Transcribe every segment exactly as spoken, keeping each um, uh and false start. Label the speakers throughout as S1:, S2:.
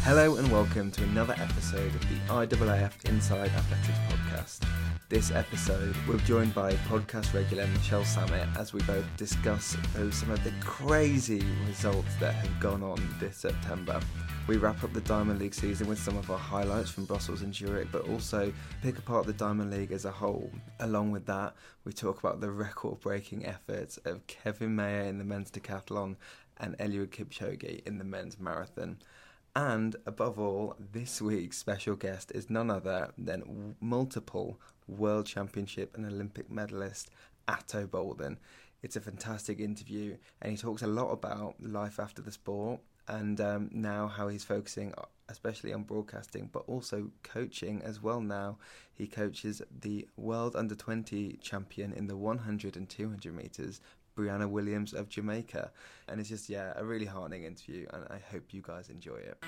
S1: Hello and welcome to another episode of the I A A F Inside Athletics podcast. This episode, we're joined by podcast regular Michelle Samet as we both discuss those some of the crazy results that have gone on this September. We wrap up the Diamond League season with some of our highlights from Brussels and Zurich, but also pick apart the Diamond League as a whole. Along with that, we talk about the record-breaking efforts of Kevin Mayer in the men's decathlon and Eliud Kipchoge in the men's marathon. And above all, this week's special guest is none other than multiple World Championship and Olympic medalist Ato Boldon. It's a fantastic interview, and he talks a lot about life after the sport and um, now how he's focusing especially on broadcasting, but also coaching as well now. He coaches the World under twenty champion in the one hundred and two hundred metres, Brianna Williams of Jamaica. And it's just, yeah, a really heartening interview, and I hope you guys enjoy it.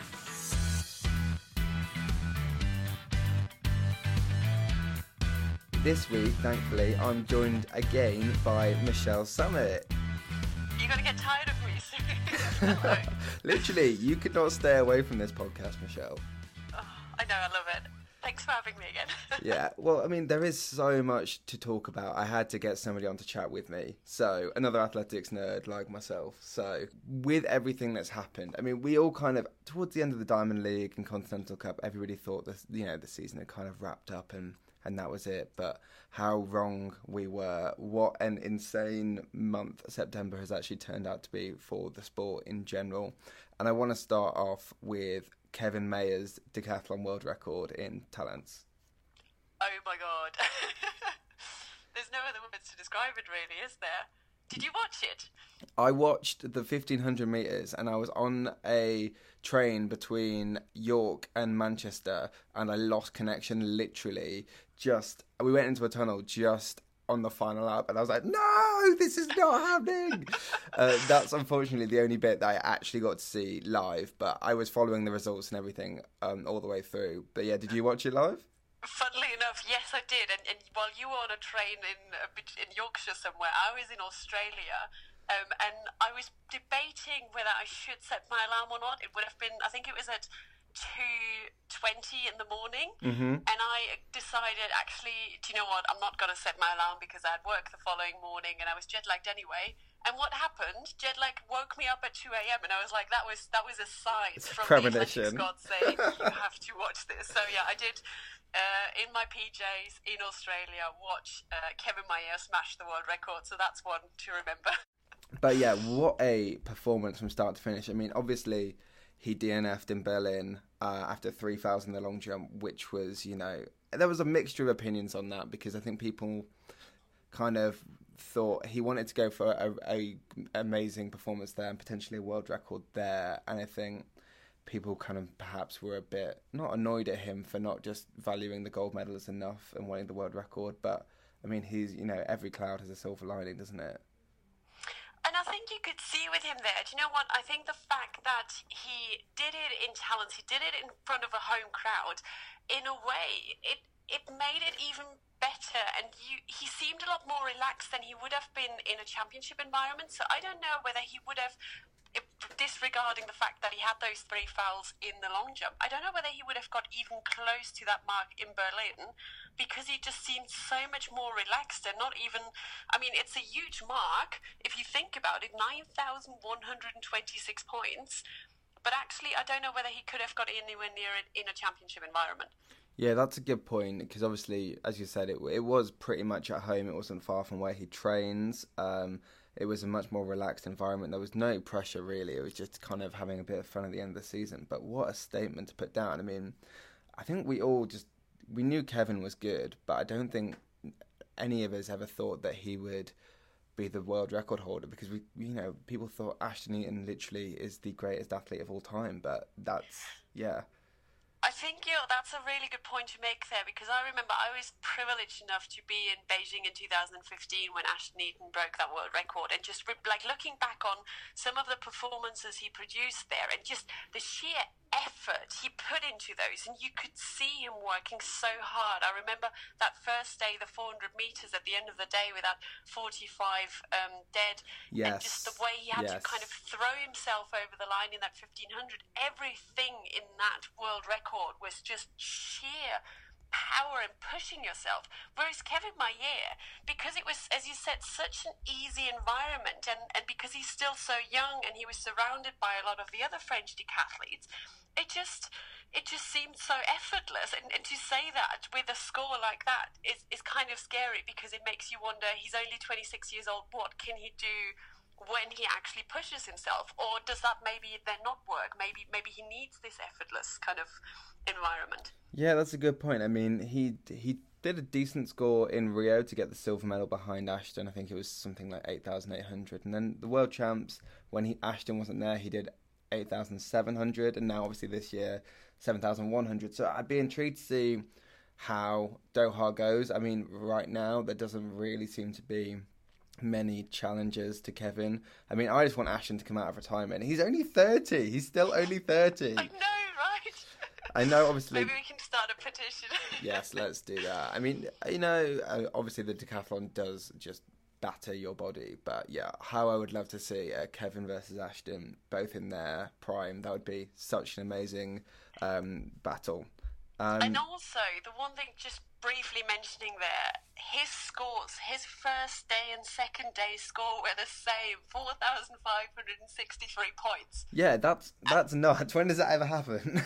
S1: This week, thankfully, I'm joined again by Michelle Samet.
S2: You're going to get tired of me soon.
S1: Literally, you could not stay away from this podcast, Michelle.
S2: Oh, I know, I love it. Thanks for having me again.
S1: Yeah, well, I mean, there is so much to talk about. I had to get somebody on to chat with me. So, another athletics nerd like myself. So, with everything that's happened, I mean, we all kind of, towards the end of the Diamond League and Continental Cup, everybody thought this, you know, the season had kind of wrapped up and, and that was it. But how wrong we were. What an insane month September has actually turned out to be for the sport in general. And I want to start off with Kevin Mayer's decathlon world record in Talents.
S2: Oh my god. There's no other words to describe it really, is there? Did you watch it?
S1: I watched the fifteen hundred metres and I was on a train between York and Manchester and I lost connection literally just, we went into a tunnel just on the final lap and I was like, no, this is not happening. uh, that's unfortunately the only bit that I actually got to see live, but I was following the results and everything um, all the way through. But yeah, did you watch it live?
S2: Funnily enough, yes, I did. And, and while you were on a train in uh, in Yorkshire somewhere, I was in Australia, um, and I was debating whether I should set my alarm or not. It would have been, I think it was at two twenty in the morning,
S1: mm-hmm.
S2: and I decided, actually, do you know what? I'm not going to set my alarm because I had work the following morning, and I was jet lagged anyway. And what happened? Jet lag woke me up at two a.m. and I was like, that was that was a sign
S1: it's
S2: from
S1: premonition.
S2: the athletics god saying you have to watch this. So yeah, I did. Uh, in my P Js in Australia, watch uh, Kevin Mayer smash the world record, so that's one to remember.
S1: But yeah, what a performance from start to finish. I mean, obviously, he D N F'd in Berlin uh, after three thousand the long jump, which was, you know, there was a mixture of opinions on that because I think people kind of thought he wanted to go for a, a amazing performance there and potentially a world record there, and I think people kind of perhaps were a bit not annoyed at him for not just valuing the gold medals enough and wanting the world record. But I mean, he's, you know, every cloud has a silver lining, doesn't it?
S2: And I think you could see with him there, do you know what? I think the fact that he did it in Talents, he did it in front of a home crowd, in a way, it it made it even better. And you, he seemed a lot more relaxed than he would have been in a championship environment. So I don't know whether he would have, disregarding the fact that he had those three fouls in the long jump, I don't know whether he would have got even close to that mark in Berlin, because he just seemed so much more relaxed and not even, I mean, it's a huge mark if you think about it, nine thousand one hundred twenty-six points, but actually I don't know whether he could have got anywhere near it in a championship environment.
S1: Yeah, that's a good point, because obviously, as you said, it it was pretty much at home. It wasn't far from where he trains. Um, it was a much more relaxed environment. There was no pressure, really. It was just kind of having a bit of fun at the end of the season. But what a statement to put down. I mean, I think we all just, we knew Kevin was good, but I don't think any of us ever thought that he would be the world record holder, because we, you know, people thought Ashton Eaton literally is the greatest athlete of all time. But that's, yeah.
S2: I think you know, that's a really good point to make there, because I remember I was privileged enough to be in Beijing in two thousand fifteen when Ashton Eaton broke that world record, and just like looking back on some of the performances he produced there and just the sheer effort he put into those, and you could see him working so hard. I remember that first day, the four hundred meters at the end of the day with that forty-five um, dead,
S1: yes.
S2: and just the way he had
S1: yes.
S2: to kind of throw himself over the line in that fifteen hundred. Everything in that world record was just sheer power and pushing yourself. Whereas Kevin Mayer, because it was, as you said, such an easy environment, and, and because he's still so young and he was surrounded by a lot of the other French decathletes, it just it just seemed so effortless. And, and to say that with a score like that is, is kind of scary, because it makes you wonder, he's only twenty-six years old, what can he do when he actually pushes himself? Or does that maybe then not work? Maybe maybe he needs this effortless kind of environment.
S1: Yeah, that's a good point. I mean, he he did a decent score in Rio to get the silver medal behind Ashton. I think it was something like eight thousand eight hundred. And then the World Champs, when he Ashton wasn't there, he did eight thousand seven hundred. And now, obviously, this year, seven thousand one hundred. So I'd be intrigued to see how Doha goes. I mean, right now, there doesn't really seem to be many challenges to Kevin. I mean, I just want Ashton to come out of retirement. He's only thirty. He's still only thirty.
S2: I know, right?
S1: I know, obviously.
S2: Maybe we can start a petition.
S1: Yes, let's do that. I mean, you know, obviously the decathlon does just batter your body, but yeah, how I would love to see uh, Kevin versus Ashton both in their prime. That would be such an amazing um, battle. Um,
S2: and also, the one thing just briefly mentioning there, his scores, his first day and second day score were the same, four thousand five hundred sixty-three points.
S1: Yeah, that's that's nuts. When does that ever happen?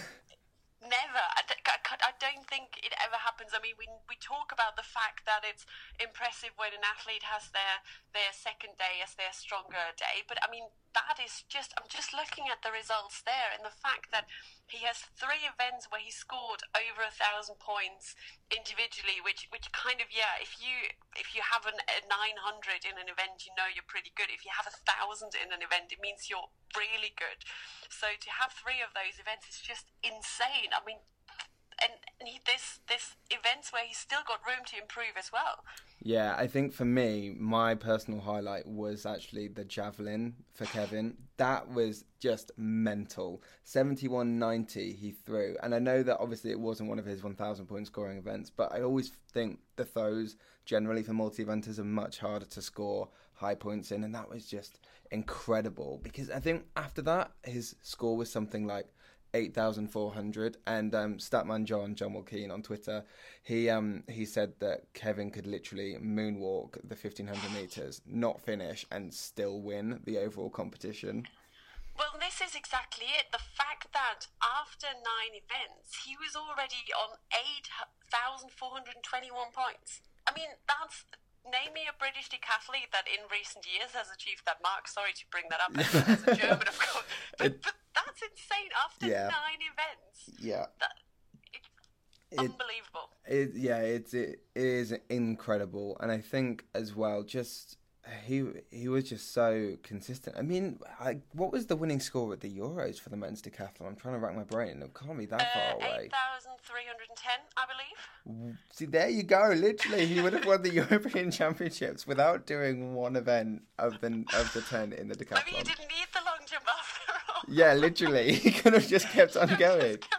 S2: Never. I, I, I don't think it ever happens. I mean, we we talk about the fact that it's impressive when an athlete has their, their second day as their stronger day, but I mean, that is just, I'm just looking at the results there, and the fact that he has three events where he scored over a thousand points individually, which which kind of, yeah, if you if you have an, a nine hundred in an event, you know you're pretty good. If you have a thousand in an event, it means you're really good. So to have three of those events is just insane. I mean, and, and he, this this events where he's still got room to improve as well.
S1: Yeah, I think for me, my personal highlight was actually the javelin for Kevin. That was just mental. seventy-one ninety he threw. And I know that obviously it wasn't one of his one thousand point scoring events, but I always think the throws generally for multi-eventers are much harder to score high points in. And that was just incredible, because I think after that, his score was something like eight thousand four hundred, and um, Statman John, John Wilkeen on Twitter, he um he said that Kevin could literally moonwalk the fifteen hundred metres, not finish, and still win the overall competition.
S2: Well, this is exactly it. The fact that after nine events, he was already on eight thousand four hundred twenty-one points. I mean, that's... Name me a British decathlete that in recent years has achieved that mark. Sorry to bring that up as, as a German, of course. But, it, but that's insane. After yeah. nine events.
S1: Yeah.
S2: That, it, it, unbelievable.
S1: It, yeah, it's, it, it is incredible. And I think as well, just... He he was just so consistent. I mean, I, what was the winning score at the Euros for the men's decathlon? I'm trying to rack my brain. It can't be that
S2: uh,
S1: far away.
S2: eight thousand three hundred ten, I believe.
S1: See, there you go. Literally, he would have won the European Championships without doing one event of the of the ten in the decathlon.
S2: Maybe you didn't need the long jump after all.
S1: Yeah, literally. He could have just kept on going.
S2: Just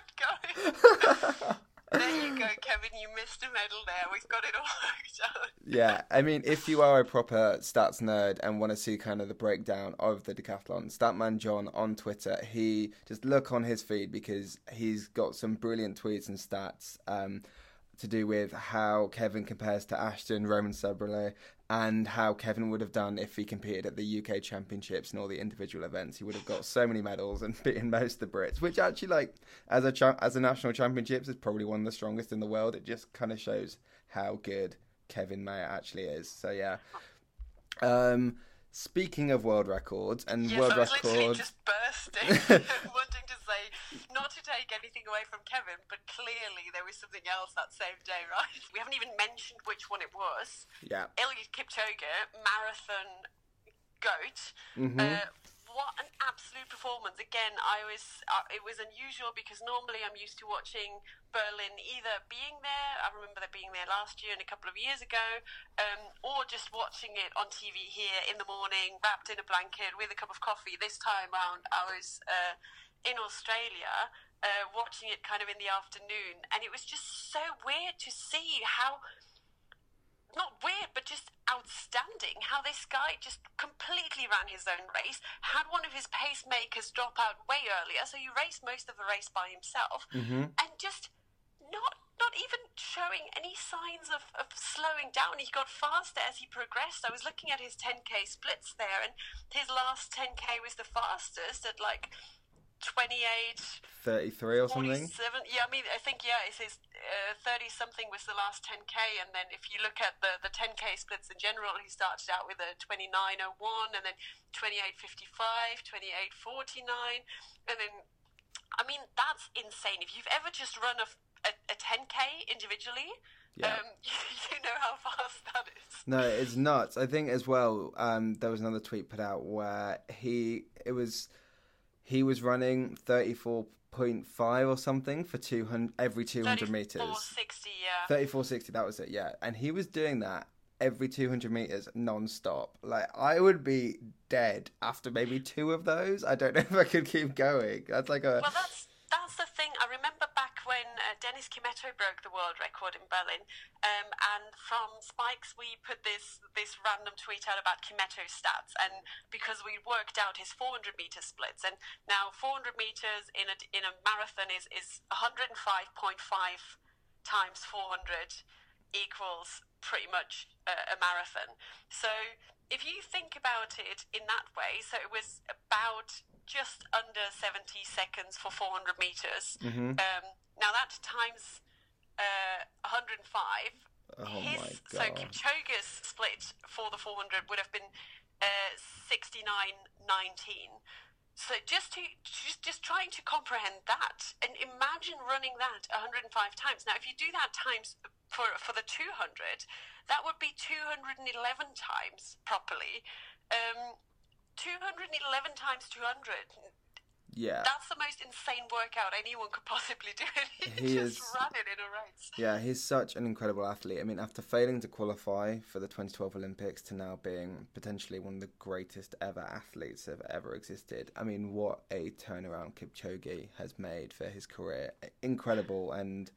S2: kept going. There you go, Kevin. You missed a medal there. We've got it all worked out.
S1: Yeah, I mean, if you are a proper stats nerd and want to see kind of the breakdown of the decathlon, Statman John on Twitter, he just look on his feed, because he's got some brilliant tweets and stats um, to do with how Kevin compares to Ashton, Roman Sobrele, and how Kevin would have done if he competed at the U K Championships and all the individual events. He would have got so many medals and beaten most of the Brits, which actually, like, as a cha- as a national championships, is probably one of the strongest in the world. It just kind of shows how good Kevin Mayer actually is. So yeah. Um, speaking of world records and
S2: yes,
S1: world
S2: I was
S1: records,
S2: literally just bursting, wanting to say, not to take anything away from Kevin, but clearly there was something else that same day, right? We haven't even mentioned which one it was.
S1: Yeah.
S2: Eliud Kipchoge, marathon goat.
S1: Mm-hmm.
S2: Uh, what an absolute performance. Again, I was uh, it was unusual, because normally I'm used to watching Berlin either being there, I remember there being there last year and a couple of years ago, um, or just watching it on T V here in the morning, wrapped in a blanket with a cup of coffee. This time round I was uh, in Australia, uh, watching it kind of in the afternoon, and it was just so weird to see how, not weird, but just outstanding, how this guy just completely ran his own race, had one of his pacemakers drop out way earlier, so he raced most of the race by himself,
S1: mm-hmm.
S2: and just not not even showing any signs of, of slowing down. He got faster as he progressed. I was looking at his ten K splits there, and his last ten K was the fastest at like twenty-eight
S1: thirty-three or something.
S2: Yeah, I mean, I think, yeah, it says uh, thirty something was the last ten K, and then if you look at the, the ten K splits in general, he started out with a twenty-nine oh one, and then twenty-eight fifty-five, twenty-eight forty-nine, and then, I mean, that's insane. If you've ever just run a, a, a ten K individually,
S1: yeah.
S2: um, you, you know how fast that is.
S1: No, it's nuts. I think as well, um, there was another tweet put out where he, it was... He was running thirty-four point five or something for two hundred every two hundred meters.
S2: thirty-four sixty, yeah.
S1: thirty-four sixty, that was it, yeah. And he was doing that every two hundred meters non-stop. Like, I would be dead after maybe two of those. I don't know if I could keep going. That's like a...
S2: Well, that's that's the thing. I remember back when uh, Dennis Kimetto broke the world record in Berlin, um, and from Spikes we put this this random tweet out about Kimetto's stats, and because we worked out his four hundred meter splits, and now four hundred meters in a in a marathon is is one hundred five point five times four hundred equals pretty much a, a marathon. So if you think about it in that way, so it was about just under seventy seconds for four hundred meters.
S1: Mm-hmm.
S2: Um, now that times uh, one hundred five.
S1: Oh
S2: his,
S1: my God.
S2: So Kipchoge's split for the four hundred would have been uh, sixty-nine nineteen. So just to just just trying to comprehend that, and imagine running that one hundred five times. Now, if you do that times for for the two hundred, that would be two hundred eleven times properly. Um, two hundred eleven times two hundred.
S1: Yeah.
S2: That's the most insane workout anyone could possibly do. And he,
S1: he
S2: just
S1: is,
S2: ran it in a race.
S1: Yeah, he's such an incredible athlete. I mean, after failing to qualify for the twenty twelve Olympics to now being potentially one of the greatest ever athletes that have ever existed. I mean, what a turnaround Kipchoge has made for his career. Incredible. And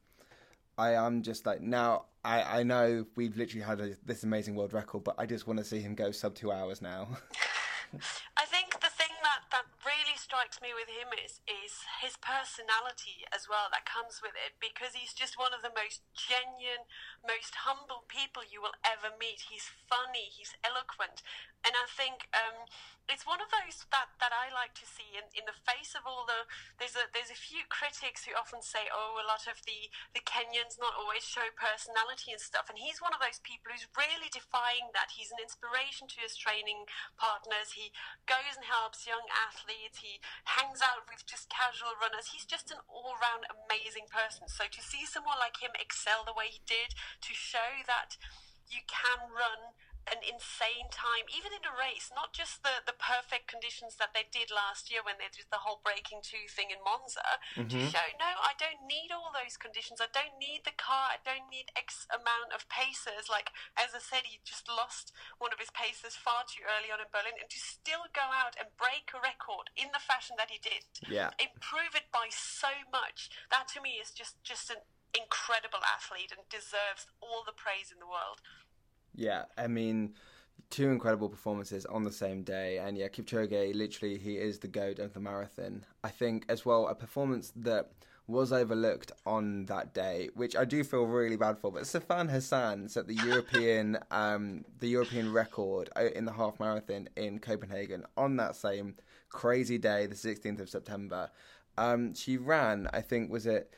S1: I am just like, now, I, I know we've literally had a, this amazing world record, but I just want to see him go sub two hours now.
S2: I think the thing that, that really strikes me with him is is his personality as well that comes with it, because he's just one of the most genuine, most humble people you will ever meet. He's funny, he's eloquent, and I think um, it's one of those that, that I like to see in, in the face of all the... There's a there's a few critics who often say, oh, a lot of the, the Kenyans not always show personality and stuff, and he's one of those people who's really defying that. He's an inspiration to his training partners. He goes and helps young athletes. He hangs out with just casual runners. He's just an all-round amazing person. So to see someone like him excel the way he did, to show that you can run an insane time, even in a race, not just the, the perfect conditions that they did last year when they did the whole breaking two thing in Monza, mm-hmm. to show, no, I don't need all those conditions. I don't need the car. I don't need X amount of paces. Like, as I said, he just lost one of his paces far too early on in Berlin, and to still go out and break a record in the fashion that he did,
S1: yeah.
S2: improve it by so much, that to me is just, just an incredible athlete and deserves all the praise in the world.
S1: Yeah, I mean, two incredible performances on the same day. And yeah, Kipchoge, literally, he is the GOAT of the marathon. I think as well, a performance that was overlooked on that day, which I do feel really bad for, but Sifan Hassan set the European um, the European record in the half marathon in Copenhagen on that same crazy day, the sixteenth of September. Um, she ran, I think, was it,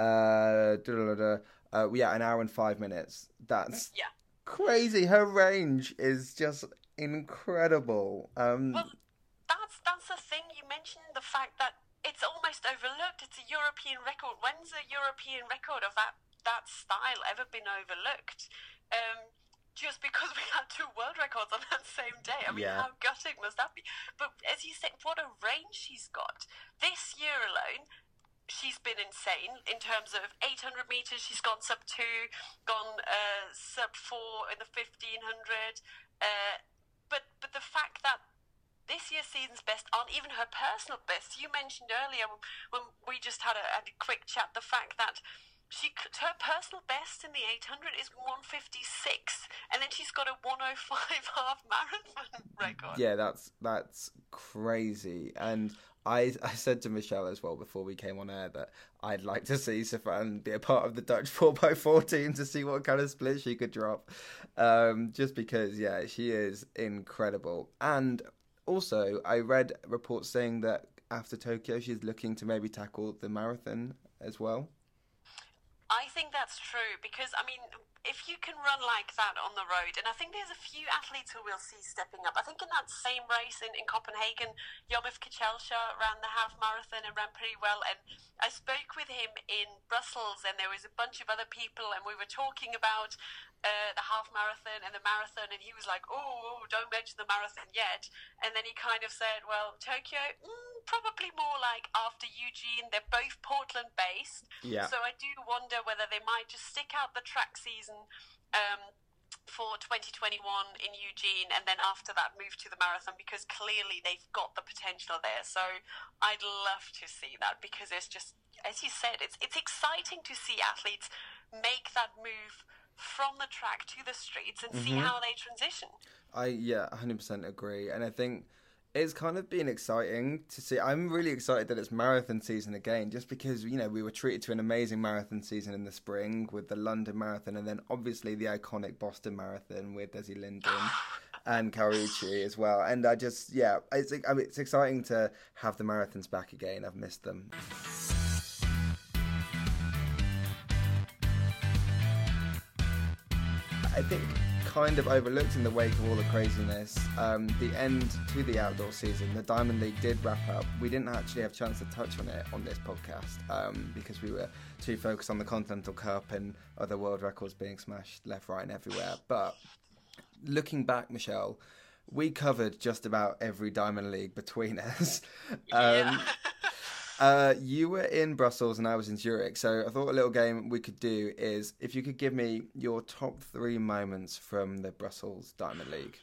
S1: uh, uh, yeah, an hour and five minutes. That's...
S2: Yeah.
S1: Crazy. Her range is just incredible. Um,
S2: well, that's that's the thing. You mentioned the fact that it's almost overlooked. It's a European record. When's a European record of that, that style ever been overlooked? Um, just because we had two world records on that same day. I mean,
S1: yeah.
S2: how gutting must that be? But as you said, what a range she's got. This year alone, she's been insane in terms of eight hundred meters. She's gone sub two, gone uh, sub four in the fifteen hundred. Uh, but but the fact that this Tokyo season's best aren't even her personal best. You mentioned earlier when we just had a, had a quick chat the fact that she her personal best in the eight hundred is one fifty-six, and then she's got a one oh five half marathon record.
S1: Yeah, that's that's crazy. And I I said to Michelle as well before we came on air that I'd like to see Sifan be a part of the Dutch four by four team to see what kind of split she could drop. Um, just because, yeah, she is incredible. And also, I read reports saying that after Tokyo, she's looking to maybe tackle the marathon as well.
S2: I think that's true because, I mean, if you can run like that on the road, and I think there's a few athletes who we'll see stepping up. I think in that same race in, in Copenhagen, Yomif Kecelsha ran the half marathon and ran pretty well. And I spoke with him in Brussels, and there was a bunch of other people, and we were talking about uh, the half marathon and the marathon, and he was like, oh, don't mention the marathon yet. And then he kind of said, well, Tokyo, mm, probably more like after Eugene. They're both Portland-based.
S1: Yeah.
S2: So I do wonder whether they might just stick out the track season um, for twenty twenty-one in Eugene, and then after that move to the marathon, because clearly they've got the potential there. So I'd love to see that, because it's just, as you said, it's it's exciting to see athletes make that move from the track to the streets and mm-hmm. see how they transition.
S1: I yeah one hundred percent agree, and I think it's kind of been exciting to see. I'm really excited that it's marathon season again, just because, you know, we were treated to an amazing marathon season in the spring with the London Marathon, and then obviously the iconic Boston Marathon with Desi Linden and Karuchi as well. And I just, yeah, it's, I mean, it's exciting to have the marathons back again. I've missed them. I think kind of overlooked in the wake of all the craziness, um, the end to the outdoor season, the Diamond League did wrap up. We didn't actually have a chance to touch on it on this podcast um, because we were too focused on the Continental Cup and other world records being smashed left, right and everywhere. But looking back, Michelle, we covered just about every Diamond League between us.
S2: Yeah.
S1: Um, Uh, you were in Brussels and I was in Zurich, so I thought a little game we could do is if you could give me your top three moments from the Brussels Diamond League.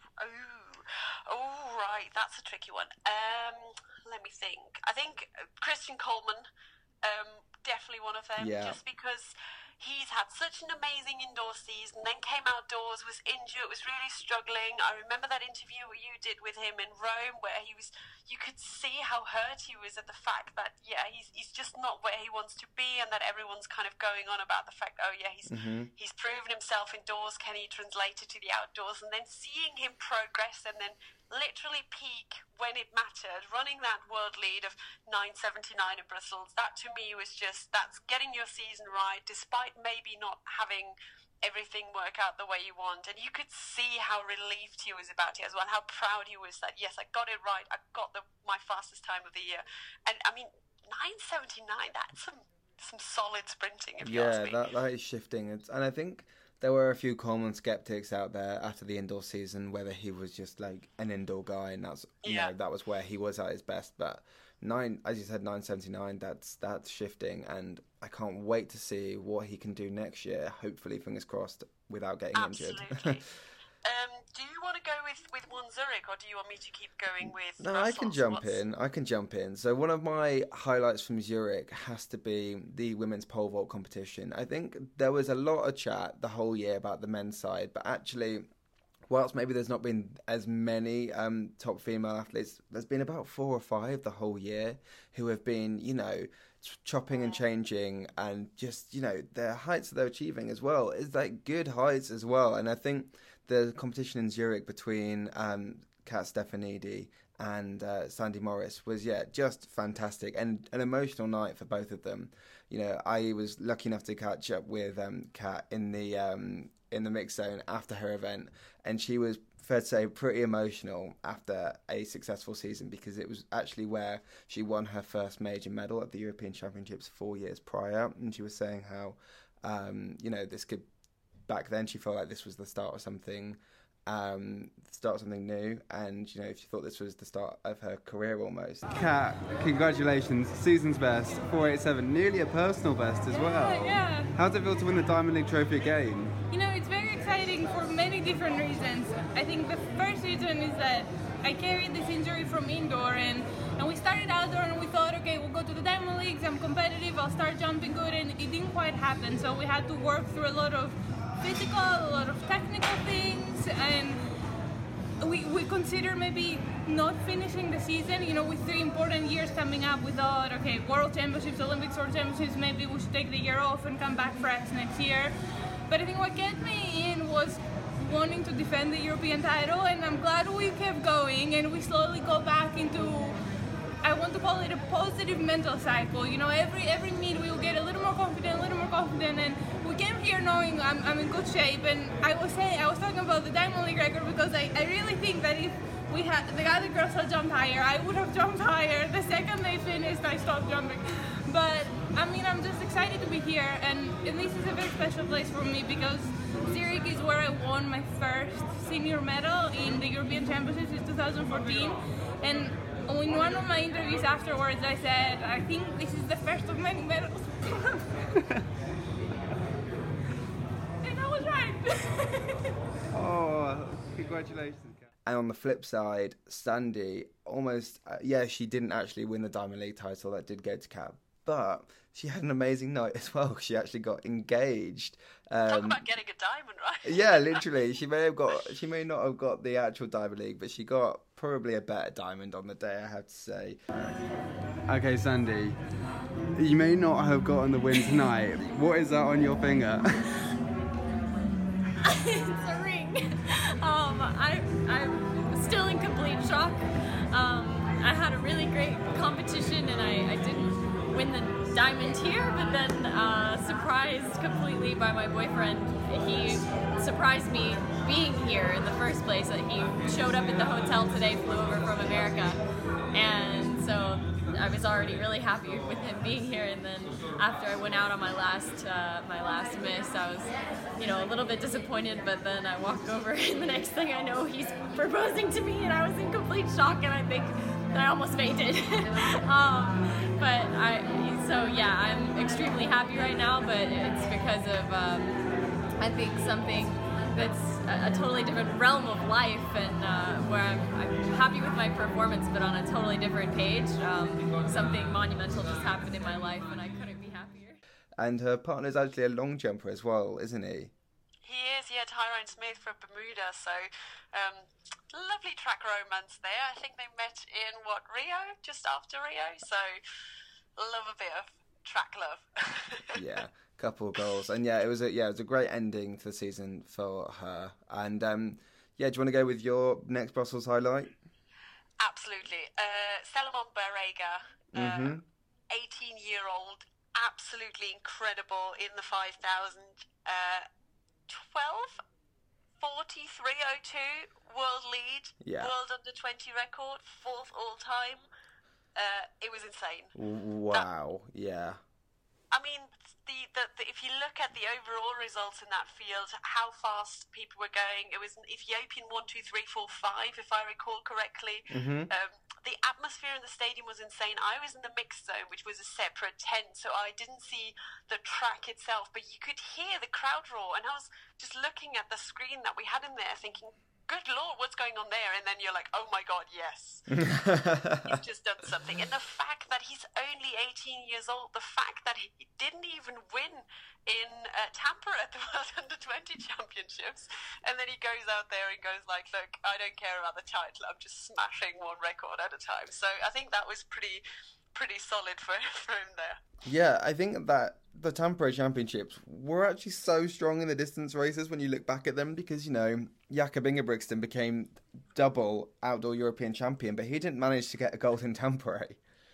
S2: Oh, oh right, that's a tricky one. Um, let me think. I think Christian Coleman, um, definitely one of them,
S1: yeah.
S2: just because he's had such an amazing indoor season, then came outdoors, was injured, was really struggling. I remember that interview you did with him in Rome where he was, you could see how hurt he was at the fact that, yeah, he's he's just not where he wants to be, and that everyone's kind of going on about the fact, oh yeah, he's mm-hmm. he's proven himself indoors, can he translate it to the outdoors? And then seeing him progress and then literally peak when it mattered, running that world lead of nine seventy-nine in Brussels, that to me was just, that's getting your season right, despite maybe not having everything work out the way you want. And you could see how relieved he was about it as well, and how proud he was that, yes, I got it right, I got the my fastest time of the year. And I mean, nine seventy-nine, that's some some solid sprinting, if you
S1: yeah,
S2: ask me.
S1: that, that is shifting. It's, and I think there were a few Coleman skeptics out there after the indoor season, whether he was just like an indoor guy, and that's you yeah. know that was where he was at his best. But nine, as you said, nine seventy nine. That's that's shifting, and I can't wait to see what he can do next year. Hopefully, fingers crossed, without getting
S2: Absolutely.
S1: injured.
S2: Um, do you want to go with, with one Zurich, or do you want me to keep going with
S1: No,
S2: Brussels?
S1: I can jump
S2: What's...
S1: in. I can jump in. So one of my highlights from Zurich has to be the women's pole vault competition. I think there was a lot of chat the whole year about the men's side, but actually, whilst maybe there's not been as many um, top female athletes, there's been about four or five the whole year who have been, you know, chopping and changing, and just, you know, their heights that they're achieving as well is like good heights as well. And I think the competition in Zurich between um, Kat Stefanidi and uh, Sandy Morris was, yeah, just fantastic, and an emotional night for both of them. You know, I was lucky enough to catch up with um, Kat in the um, in the mix zone after her event, and she was, fair to say, pretty emotional after a successful season, because it was actually where she won her first major medal at the European Championships four years prior, and she was saying how, um, you know, this could, back then she felt like this was the start of something, um, start of something new, and, you know, she thought this was the start of her career almost.
S3: Kat, congratulations, season's best, four eighty-seven, nearly a personal best as well.
S4: Yeah, yeah.
S3: How does it feel to win the Diamond League trophy again?
S4: You know, it's very exciting for many different reasons. I think the first reason is that I carried this injury from indoor, and, and we started outdoor, and we thought, okay, we'll go to the Diamond Leagues, I'm competitive, I'll start jumping good, and it didn't quite happen. So we had to work through a lot of physical, a lot of technical things, and we, we consider maybe not finishing the season, you know, with three important years coming up. We thought, okay, World Championships, Olympics, World Championships, maybe we should take the year off and come back fresh next year. But I think what kept me in was wanting to defend the European title, and I'm glad we kept going, and we slowly go back into, I want to call it a positive mental cycle. You know, every every meet we will get a little more confident, a little more confident, and we came here knowing I'm, I'm in good shape. And I was saying, I was talking about the Diamond League record because I, I really think that if we had the other girls had jumped higher, I would have jumped higher. The second they finished, I stopped jumping. But I mean, I'm just excited to be here, and, and this is a very special place for me because Zurich is where I won my first senior medal in the European Championships in two thousand fourteen. And in one of my interviews afterwards, I said, I think this is the first of many medals. And I was right.
S3: Oh, congratulations.
S1: And on the flip side, Sandy almost, uh, yeah, she didn't actually win the Diamond League title. That did go to Kat. But she had an amazing night as well. She actually got engaged. Um,
S2: Talk about getting a diamond, right?
S1: Yeah, literally. She may have got, she may not have got the actual Diamond League, but she got probably a better diamond on the day, I have to say.
S3: Okay, Sandy, you may not have gotten the win tonight. What is that on your finger?
S5: It's a ring. Um, I, I'm still in complete shock. Um, I had a really great competition, and I, I didn't win the diamond here, but then uh, surprised completely by my boyfriend. He surprised me being here in the first place. He showed up at the hotel today, flew over from America, and so I was already really happy with him being here. And then after I went out on my last uh, my last miss, I was, you know, a little bit disappointed. But then I walked over, and the next thing I know, he's proposing to me, and I was in complete shock. And I think I almost fainted. um, but I, so yeah, I'm extremely happy right now. But it's because of um, I think something that's a, a totally different realm of life, and uh, where I'm, I'm happy with my performance, but on a totally different page. Um, something monumental just happened in my life, and I couldn't be happier.
S1: And her partner's actually a long jumper as well, isn't he?
S2: He is, yeah, Tyrone Smith from Bermuda, so um, lovely track romance there. I think they met in, what, Rio? Just after Rio, so love a bit of track love.
S1: Yeah, couple of goals. And yeah, it was a yeah, it was a great ending to the season for her. And um, yeah, do you want to go with your next Brussels highlight?
S2: Absolutely. Uh, Salomon Barrega,
S1: Mm-hmm.
S2: eighteen-year-old, absolutely incredible in the five thousand. Uh, twelve forty-three oh two world lead,
S1: Yeah.
S2: world under twenty record, fourth all time. Uh, it was insane.
S1: Wow, uh, yeah.
S2: I mean, the, the, the if you look at the overall results in that field, how fast people were going, it was an Ethiopian one, two, three, four, five, if I recall correctly.
S1: Mm-hmm.
S2: Um, the atmosphere in the stadium was insane. I was in the mixed zone, which was a separate tent, so I didn't see the track itself, but you could hear the crowd roar, and I was just looking at the screen that we had in there thinking, good Lord, what's going on there? And then you're like, oh my God, yes. He's just done something. And the fact that he's only eighteen years old, the fact that he didn't even win in uh, Tampere at the World Under twenty Championships, and then he goes out there and goes like, look, I don't care about the title, I'm just smashing one record at a time. So I think that was pretty pretty solid for, for him there.
S1: Yeah, I think that the Tampere Championships were actually so strong in the distance races when you look back at them, because, you know, Jakob Ingebrigtsen became double outdoor European champion, but he didn't manage to get a gold in Tampere.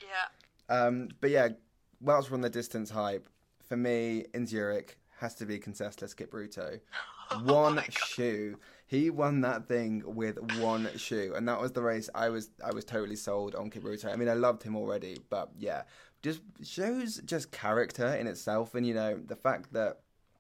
S2: Yeah.
S1: Um, but yeah, whilst we're on the distance hype, for me, in Zurich, has to be Conseslus Kipruto. One
S2: oh
S1: shoe. He won that thing with one shoe, and that was the race I was I was totally sold on Kipruto. I mean, I loved him already, but yeah, just shows just character in itself, and you know the fact that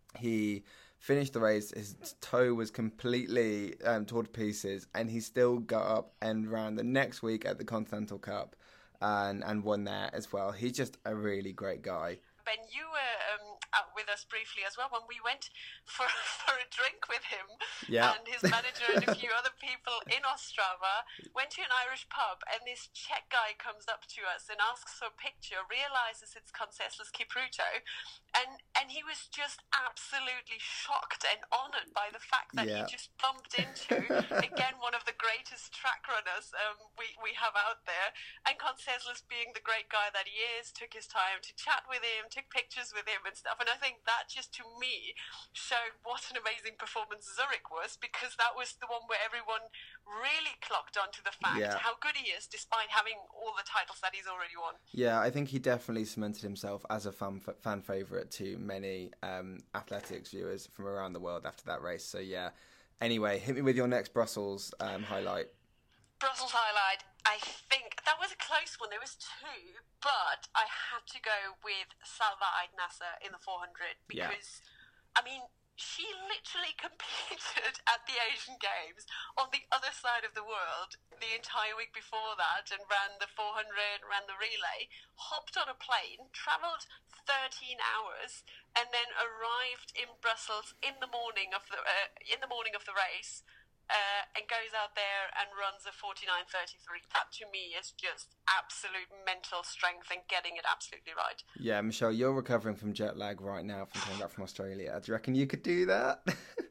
S1: he finished the race, his toe was completely um, torn to pieces, and he still got up and ran the next week at the Continental Cup, and and won there as well. He's just a really great guy.
S2: Ben, you were um, out with us briefly as well when we went for for a drink with him
S1: yeah.
S2: and his manager and a few other people in Ostrava. Went to an Irish pub, and this Czech guy comes up to us and asks for a picture, realizes it's Conseslus Kipruto, and and he was just absolutely shocked and honored by the fact that
S1: yeah.
S2: he just bumped into again one of the greatest track runners um, we we have out there, and Conseslus, being the great guy that he is, took his time to chat with him, took pictures with him and stuff. And I think that just to me showed what an amazing performance Zurich was, because that was the one where everyone really clocked onto the fact
S1: yeah.
S2: how good he is despite having all the titles that he's already won.
S1: Yeah, I think he definitely cemented himself as a fan fan favourite to many um, athletics viewers from around the world after that race. So yeah, anyway, hit me with your next Brussels um, highlight.
S2: Brussels highlight, I think that was a close one. There was two, but I had to go with Salva Aidnasser in the four hundred because, yeah. I mean, she literally competed at the Asian Games on the other side of the world the entire week before that, and ran the four hundred, ran the relay, hopped on a plane, travelled thirteen hours, and then arrived in Brussels in the morning of the uh, in the morning of the race. Uh, and goes out there and runs a forty-nine thirty-three. That to me is just absolute mental strength and getting it absolutely right.
S1: Yeah, Michelle, you're recovering from jet lag right now from coming back from Australia. Do you reckon you could do that?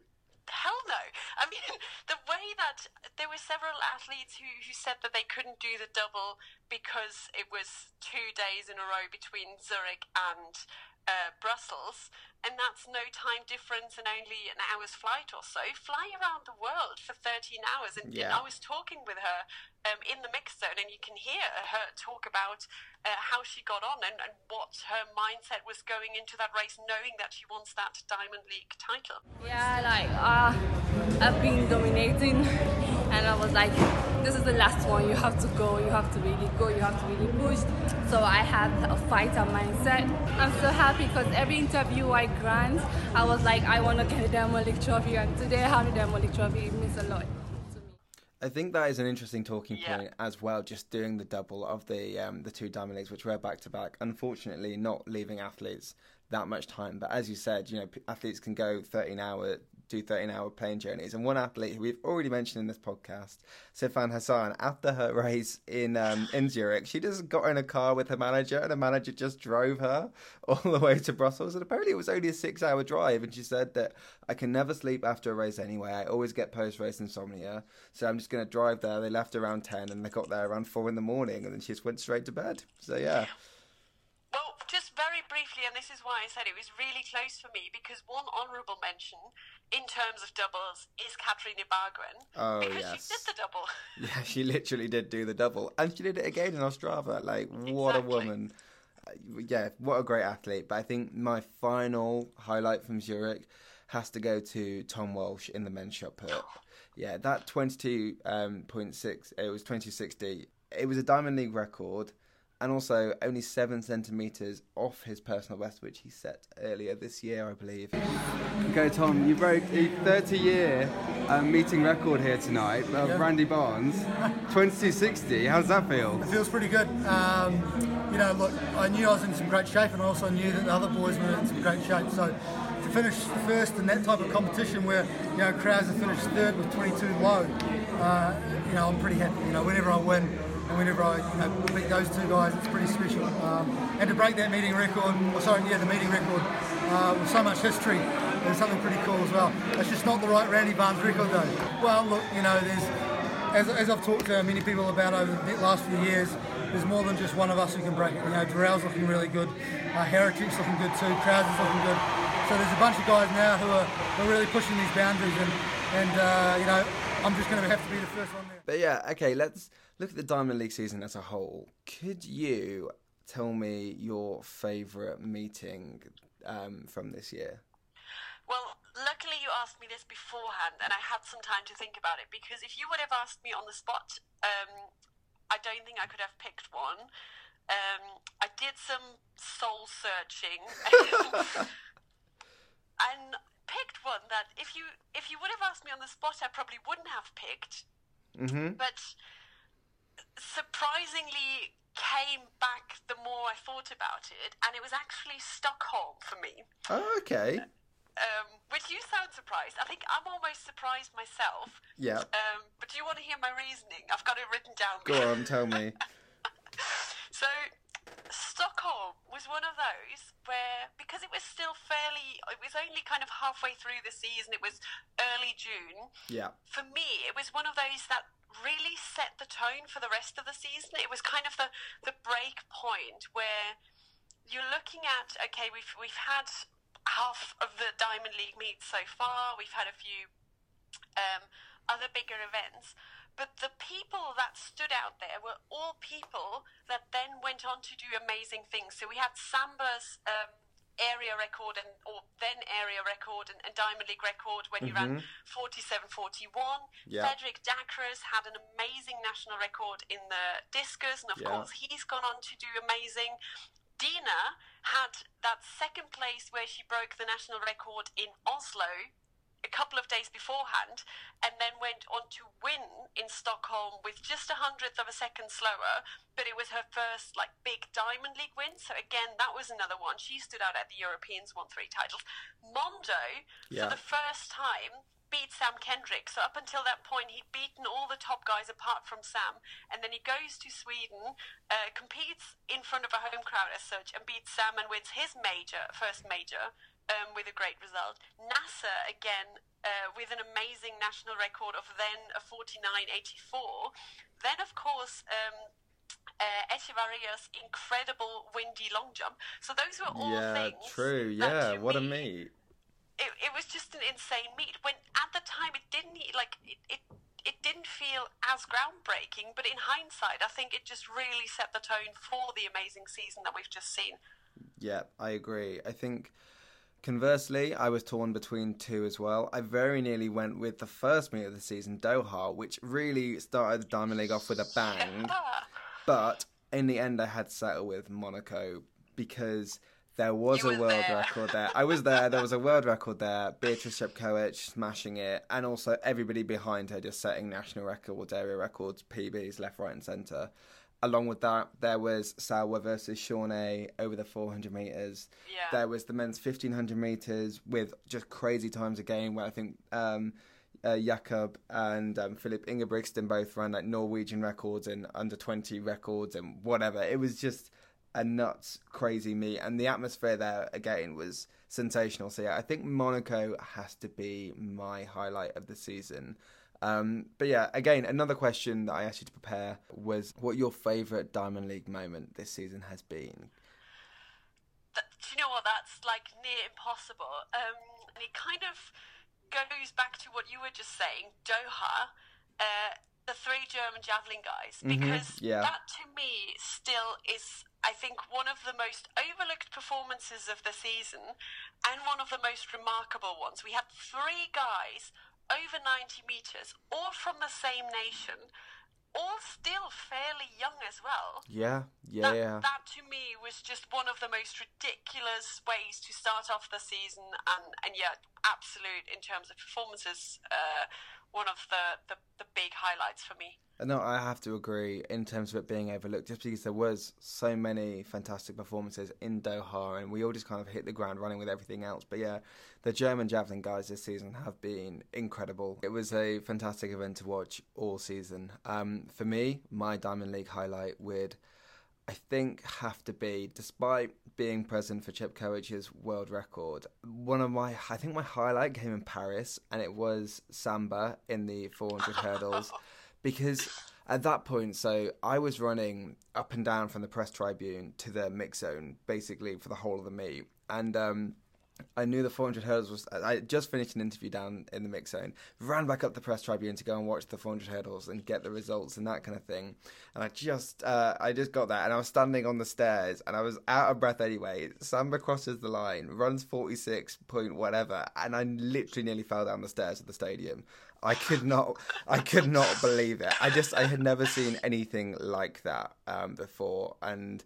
S2: Hell no. I mean, the way that there were several athletes who, who said that they couldn't do the double because it was two days in a row between Zurich and uh, Brussels, and that's no time difference and only an hour's flight or so. Fly around the world for thirteen hours. And,
S1: yeah.
S2: and I was talking with her um, in the mixed zone, and you can hear her talk about uh, how she got on and, and what her mindset was going into that race, knowing that she wants that Diamond League title.
S6: Yeah, like, uh, I've been dominating, and I was like, this is the last one. You have to go. You have to really go. You have to really push. So I had a fighter mindset. I'm so happy because every interview I grant, I was like, I want to get a Diamond League trophy, and today I have a Diamond League trophy. It means a lot to me.
S1: I think that is an interesting talking
S2: Yeah.
S1: point as well, just doing the double of the um, the two Diamond Leagues, which were back-to-back. Unfortunately, not leaving athletes that much time. But as you said, you know, athletes can go thirteen hour, do thirteen hour plane journeys. And one athlete who we've already mentioned in this podcast, Sifan Hassan, after her race in um, in Zurich, she just got in a car with her manager, and the manager just drove her all the way to Brussels. And apparently it was only a six hour drive. And she said that I can never sleep after a race anyway. I always get post-race insomnia. So I'm just going to drive there. They left around ten, and they got there around four in the morning, and then she just went straight to bed. So yeah.
S2: Well, just very briefly, and this is why I said it was really close for me, because one honourable mention in terms of doubles is Katrine Bargren.
S1: Oh,
S2: because
S1: yes.
S2: she did the double.
S1: Yeah, she literally did do the double. And she did it again in Ostrava. Like, what
S2: Exactly.
S1: a woman. Uh, Yeah, what a great athlete. But I think my final highlight from Zurich has to go to Tom Walsh in the men's shot put. Yeah, that twenty-two point six, it was twenty sixty. It was a Diamond League record. And also only seven centimetres off his personal best, which he set earlier this year, I believe.
S3: Okay, Tom, you broke a thirty-year um, meeting record here tonight of
S7: Yeah.
S3: Randy Barnes, twenty-two sixty. How does that feel?
S7: It feels pretty good. Um, you know, look, I knew I was in some great shape, and I also knew that the other boys were in some great shape. So to finish first in that type of competition where, you know, Krauser finished third with twenty-two low, uh, you know, I'm pretty happy. You know, whenever I win, and whenever I you know, beat those two guys, it's pretty special. Um, and to break that meeting record, or sorry, yeah, the meeting record uh, with so much history, is something pretty cool as well. It's just not the right Randy Barnes record though. Well, look, you know, there's as, as I've talked to many people about over the last few years, there's more than just one of us who can break it. You know, Durrell's looking really good, uh, Heretic's looking good too, Krauser's looking good. So there's a bunch of guys now who are, who are really pushing these boundaries, and and uh, you know, I'm just going to have to be the first one there.
S1: But yeah, okay, let's look at the Diamond League season as a whole. Could you tell me your favourite meeting um, from this year?
S2: Well, luckily you asked me this beforehand, and I had some time to think about it, because if you would have asked me on the spot, um, I don't think I could have picked one. Um, I did some soul searching and picked one that if you if you would have asked me on the spot, I probably wouldn't have picked.
S1: Mm-hmm.
S2: But surprisingly, came back the more I thought about it, and it was actually Stockholm for me.
S1: Oh, okay.
S2: Um, which you sound surprised. I think I'm almost surprised myself.
S1: Yeah.
S2: Um, but do you want to hear my reasoning? I've got it written down.
S1: Go on, tell me.
S2: So, Stockholm was one of those where, because it was still fairly, it was only kind of halfway through the season, it was early June.
S1: Yeah.
S2: For me, it was one of those that really set the tone for the rest of the season. It was kind of the, the break point where you're looking at, okay, we've we've had half of the Diamond League meets so far, we've had a few um, other bigger events, but the people that stood out there were all people that then went on to do amazing things. So we had Samba's um, area record and or then area record and, and Diamond League record when he
S1: Mm-hmm.
S2: ran forty-seven forty-one.
S1: Yeah.
S2: Frederick Dacres had an amazing national record in the discus, and of
S1: Yeah.
S2: course he's gone on to do amazing. Dina had that second place where she broke the national record in Oslo a couple of days beforehand, and then went on to win in Stockholm with just a hundredth of a second slower, but it was her first like big Diamond League win. So again, that was another one. She stood out at the Europeans, won three titles. Mondo,
S1: Yeah.
S2: for the first time, beat Sam Kendrick. So up until that point, he'd beaten all the top guys apart from Sam, and then he goes to Sweden, uh, competes in front of a home crowd as such, and beats Sam and wins his major, first major, um, with a great result. NASA, again, uh, with an amazing national record of then a forty-nine eighty-four. Then, of course, um, uh, Echevarria's incredible windy long jump. So those were all
S1: Yeah,
S2: things.
S1: true.
S2: that
S1: Yeah,
S2: to
S1: what a
S2: me,
S1: meet.
S2: It, it was just an insane meet. When at the time it didn't like it, it it didn't feel as groundbreaking, but in hindsight, I think it just really set the tone for the amazing season that we've just seen.
S1: Yeah, I agree. I think conversely, I was torn between two as well. I very nearly went with the first meet of the season, Doha, which really started the Diamond League off with a bang.
S2: Ah,
S1: But in the end, I had to settle with Monaco because there was
S2: You
S1: a
S2: were
S1: world
S2: there.
S1: record there. I was there. There was a world record there. Beatrice Shepkovic smashing it, and also everybody behind her just setting national records, area records, P Bs, left, right, and centre. Along with that, there was Salwa versus Shawnee over the four hundred metres.
S2: Yeah.
S1: There was the men's fifteen hundred metres with just crazy times again, where I think um, uh, Jakob and um, Philip Ingebrigtsen both ran like Norwegian records and under twenty records and whatever. It was just a nuts, crazy meet. And the atmosphere there, again, was sensational. So, yeah, I think Monaco has to be my highlight of the season. Um, but yeah, again, another question that I asked you to prepare was what your favourite Diamond League moment this season has been.
S2: That, do you know what? That's like near impossible. Um, and it kind of goes back to what you were just saying, Doha, uh, the three German javelin guys, because
S1: yeah.
S2: that to me still is, I think, one of the most overlooked performances of the season and one of the most remarkable ones. We had three guys over ninety metres, all from the same nation, all still fairly young as well.
S1: Yeah, yeah,
S2: That,
S1: yeah.
S2: that to me was just one of the most ridiculous ways to start off the season, and, and yeah, absolute in terms of performances, uh, one of the, the, the big highlights for me.
S1: No, I have to agree in terms of it being overlooked, just because there was so many fantastic performances in Doha, and we all just kind of hit the ground running with everything else. But yeah, the German javelin guys this season have been incredible. It was a fantastic event to watch all season. Um, for me, my Diamond League highlight would, I think, have to be, despite being present for Chepkovic's world record, one of my, I think my highlight came in Paris, and it was Samba in the four hundred hurdles. Because at that point, so I was running up and down from the press tribune to the mix zone, basically for the whole of the meet. And um, I knew the four hundred hurdles was... I just finished an interview down in the mix zone, ran back up the press tribune to go and watch the four hundred hurdles and get the results and that kind of thing. And I just uh, I just got that, and I was standing on the stairs, and I was out of breath anyway. Samba crosses the line, runs forty-six point whatever, and I literally nearly fell down the stairs of the stadium. I could not, I could not believe it. I just, I had never seen anything like that um, before, and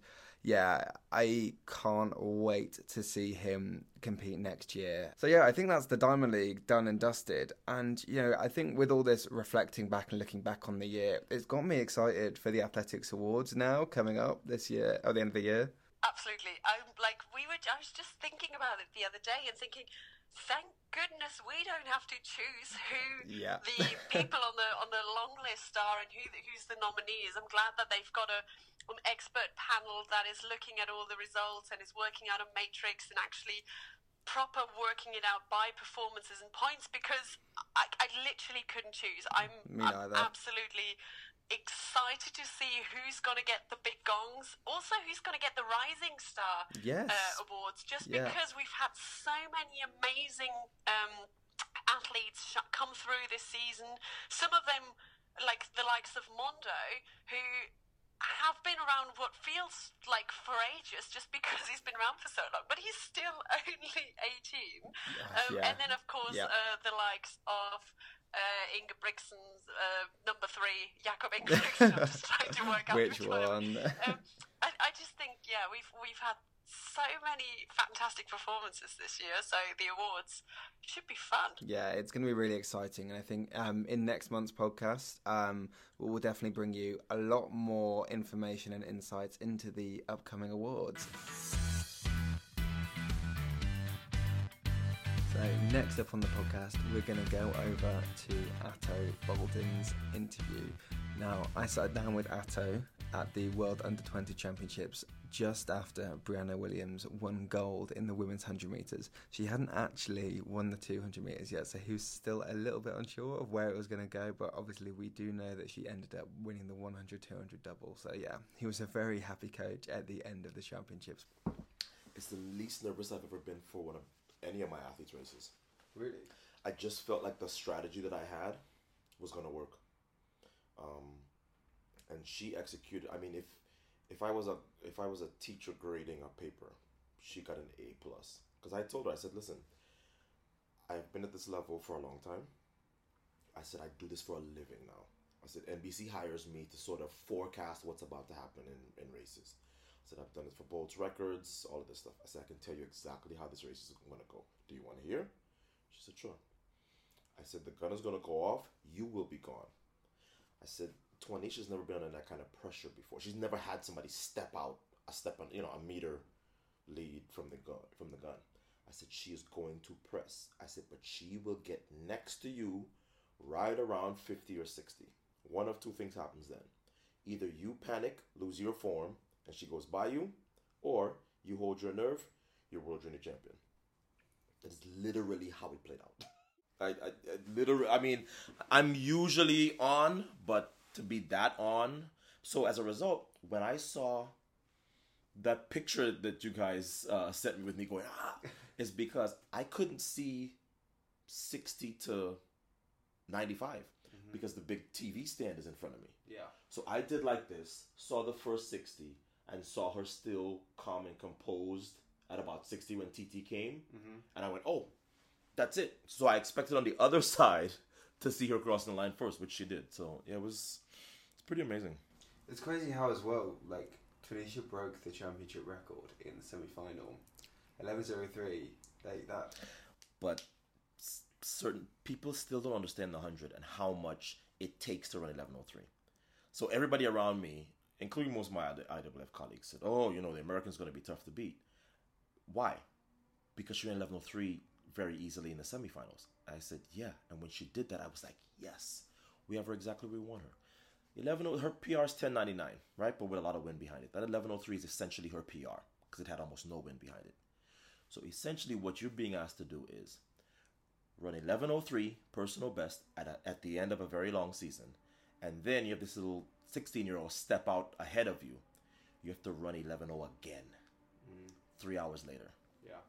S1: yeah, I can't wait to see him compete next year. So yeah, I think that's the Diamond League done and dusted. And, you know, I think with all this reflecting back and looking back on the year, it's got me excited for the Athletics Awards now coming up this year, at the end of the year.
S2: Absolutely. I'm like, we were, I was just thinking about it the other day and thinking, thank goodness we don't have to choose who
S1: yeah.
S2: the people on the on the long list are and who the, who's the nominees. I'm glad that they've got a an expert panel that is looking at all the results and is working out a matrix and actually proper working it out by performances and points, because I, I literally couldn't choose. I'm, I'm absolutely excited to see who's going to get the big gongs, also who's going to get the Rising Star
S1: yes.
S2: uh, awards, just
S1: yeah.
S2: because we've had so many amazing um, athletes sh- come through this season. Some of them, like the likes of Mondo, who have been around what feels like for ages, just because he's been around for so long, but he's still only eighteen. Um,
S1: yeah.
S2: And then, of course,
S1: yeah.
S2: uh, the likes of uh, Inge Brigtsen's uh, number three, Jakob Ingebrigtsen. I'm just trying to work out
S1: which,
S2: which
S1: one.
S2: um, I, I just think, yeah, we've we've had so many fantastic performances this year, so the awards should be fun.
S1: Yeah, it's going to be really exciting, and I think um, in next month's podcast, um, we'll definitely bring you a lot more information and insights into the upcoming awards. So next up on the podcast, we're going to go over to Ato Boldon's interview. Now, I sat down with Ato at the World Under twenty Championships just after Brianna Williams won gold in the women's one hundred metres. She hadn't actually won the two hundred metres yet, so he was still a little bit unsure of where it was going to go, but obviously we do know that she ended up winning the one hundred two hundred double. So yeah, he was a very happy coach at the end of the championships.
S8: It's the least nervous I've ever been for one of any of my athletes' races.
S1: Really?
S8: I just felt like the strategy that I had was going to work. Um, and she executed. I mean, if if I was a if I was a teacher grading a paper, she got an A plus. Because I told her, I said, listen, I've been at this level for a long time. I said, I do this for a living now. I said, N B C hires me to sort of forecast what's about to happen in, in races. I said, I've done this for Bolt's Records, all of this stuff. I said, I can tell you exactly how this race is going to go. Do you want to hear? She said, sure. I said, the gun is going to go off. You will be gone. I said, Twanisha's never been under that kind of pressure before. She's never had somebody step out a step on, you know, a meter lead from the gun. From the gun. I said, she is going to press. I said, but she will get next to you right around fifty or sixty. One of two things happens then. Either you panic, lose your form, and she goes by you, or you hold your nerve, you're world junior champion. That is literally how it played out. I, I, I literally, I mean, I'm usually on, but to be that on. So as a result, when I saw that picture that you guys uh, sent me with me going, ah, is because I couldn't see sixty to ninety-five mm-hmm. because the big T V stand is in front of me.
S3: Yeah.
S8: So I did like this, saw the first sixty, and saw her still calm and composed at about sixty when T T came. Mm-hmm. And I went, oh, that's it. So I expected on the other side to see her crossing the line first, which she did. So yeah, it was it's pretty amazing.
S3: It's crazy how as well, like, Twanisha broke the championship record in the semi-final. eleven oh three, like that.
S8: But s- certain people still don't understand the one hundred and how much it takes to run eleven oh three. So everybody around me, including most of my I W F colleagues, said, oh, you know, the American's going to be tough to beat. Why? Because she ran eleven oh three very easily in the semifinals. I said, yeah. And when she did that, I was like, yes, we have her exactly where we want her. eleven her P R is ten ninety-nine, right? But with a lot of wind behind it. That eleven oh three is essentially her P R because it had almost no wind behind it. So essentially what you're being asked to do is run eleven oh three personal best at, a, at the end of a very long season. And then you have this little sixteen-year-old step out ahead of you. You have to run eleven oh again. Mm. Three hours later.
S3: Yeah.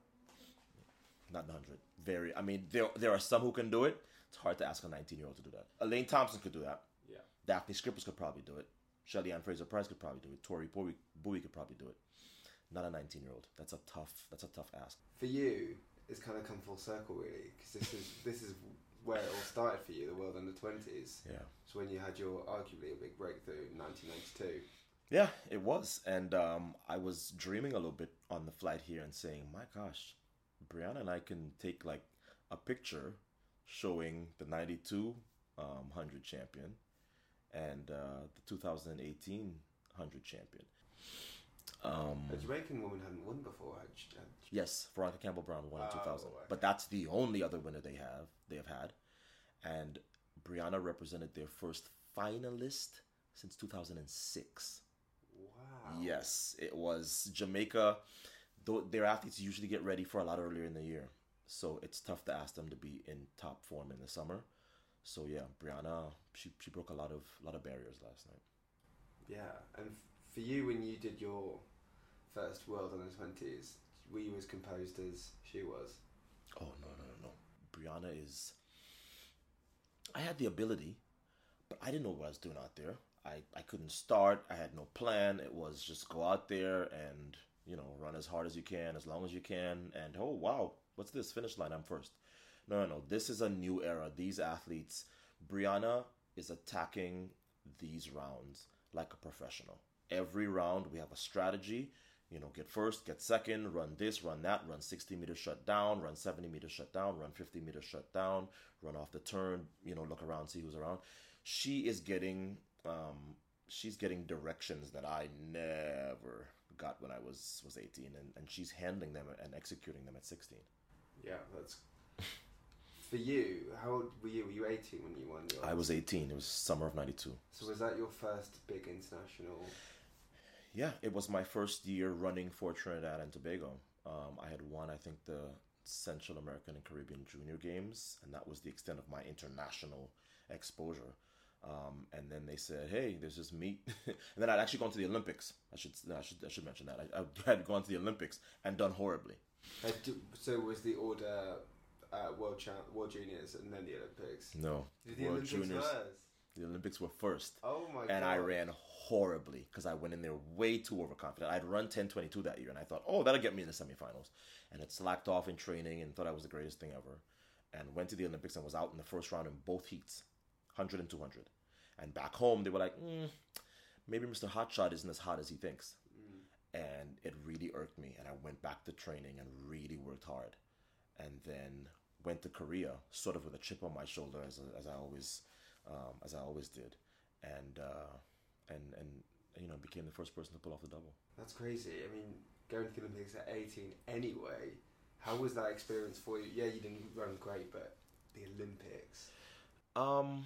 S8: Not one hundred. Very, I mean, there there are some who can do it. It's hard to ask a nineteen-year-old to do that. Elaine Thompson could do that.
S3: Yeah.
S8: Daphne Scrippers could probably do it. Shelly Ann Fraser-Price could probably do it. Tori Bowie, Bowie could probably do it. Not a nineteen-year-old. That's a tough. That's a tough ask.
S3: For you, it's kind of come full circle, really, because this is this is where it all started for you, the World Under twenties.
S8: Yeah.
S3: So when you had your arguably a big breakthrough in nineteen ninety-two.
S8: Yeah, it was. And um, I was dreaming a little bit on the flight here and saying, my gosh, Brianna and I can take like a picture showing the ninety-two um, one hundred champion and uh, the two thousand eighteen one hundred champion. Um,
S3: A Jamaican woman hadn't won before, had she? Had she?
S8: yes, Veronica Campbell-Brown won in two thousand.
S3: Oh, okay.
S8: But that's the only other winner they have, they have had. And Brianna represented their first finalist since two thousand six.
S3: Wow.
S8: Yes, it was Jamaica. Though their athletes usually get ready for a lot earlier in the year, so it's tough to ask them to be in top form in the summer. So yeah, Brianna, she she broke a lot of lot of barriers last night.
S3: Yeah, and f- for you, when you did your first World Under twenties, were you as composed as she was?
S8: Oh no no no no! Brianna is. I had the ability, but I didn't know what I was doing out there. I, I couldn't start. I had no plan. It was just go out there and, you know, run as hard as you can, as long as you can. And, oh, wow, what's this? Finish line, I'm first. No, no, no. This is a new era. These athletes, Brianna is attacking these rounds like a professional. Every round we have a strategy. You know, get first, get second, run this, run that, run sixty meters shut down, run seventy meters shut down, run fifty meters shut down, run off the turn, you know, look around, see who's around. She is getting, um, she's getting directions that I never got when I was, was eighteen, and, and she's handling them and executing them at sixteen.
S3: Yeah, that's... For you, how old were you? Were you eighteen when you won your...
S8: I was eighteen. It was summer of ninety-two.
S3: So was that your first big international...
S8: Yeah, it was my first year running for Trinidad and Tobago. Um, I had won, I think, the Central American and Caribbean Junior Games, and that was the extent of my international exposure. Um, and then they said, "Hey, there's this meet," and then I'd actually gone to the Olympics. I should, I should, I should mention that I, I had gone to the Olympics and done horribly.
S3: Uh, do- so was the order uh, World Champ, World Juniors, and then the Olympics?
S8: No,
S3: Did the
S8: World
S3: Olympics
S8: Juniors.
S3: first?
S8: The Olympics were first.
S3: Oh my god!
S8: And I ran horribly because I went in there way too overconfident. I'd run ten twenty-two that year, and I thought, oh, that'll get me in the semifinals. And it slacked off in training and thought I was the greatest thing ever. And went to the Olympics and was out in the first round in both heats, one hundred and two hundred. And back home, they were like, mm, maybe Mister Hotshot isn't as hot as he thinks. Mm. And it really irked me. And I went back to training and really worked hard. And then went to Korea, sort of with a chip on my shoulder, as, as I always, um, as I always did. And, uh, and, and, you know, became the first person to pull off the double.
S3: That's crazy. I mean, going to the Olympics at eighteen anyway, how was that experience for you? Yeah, you didn't run great, but the Olympics...
S8: Um...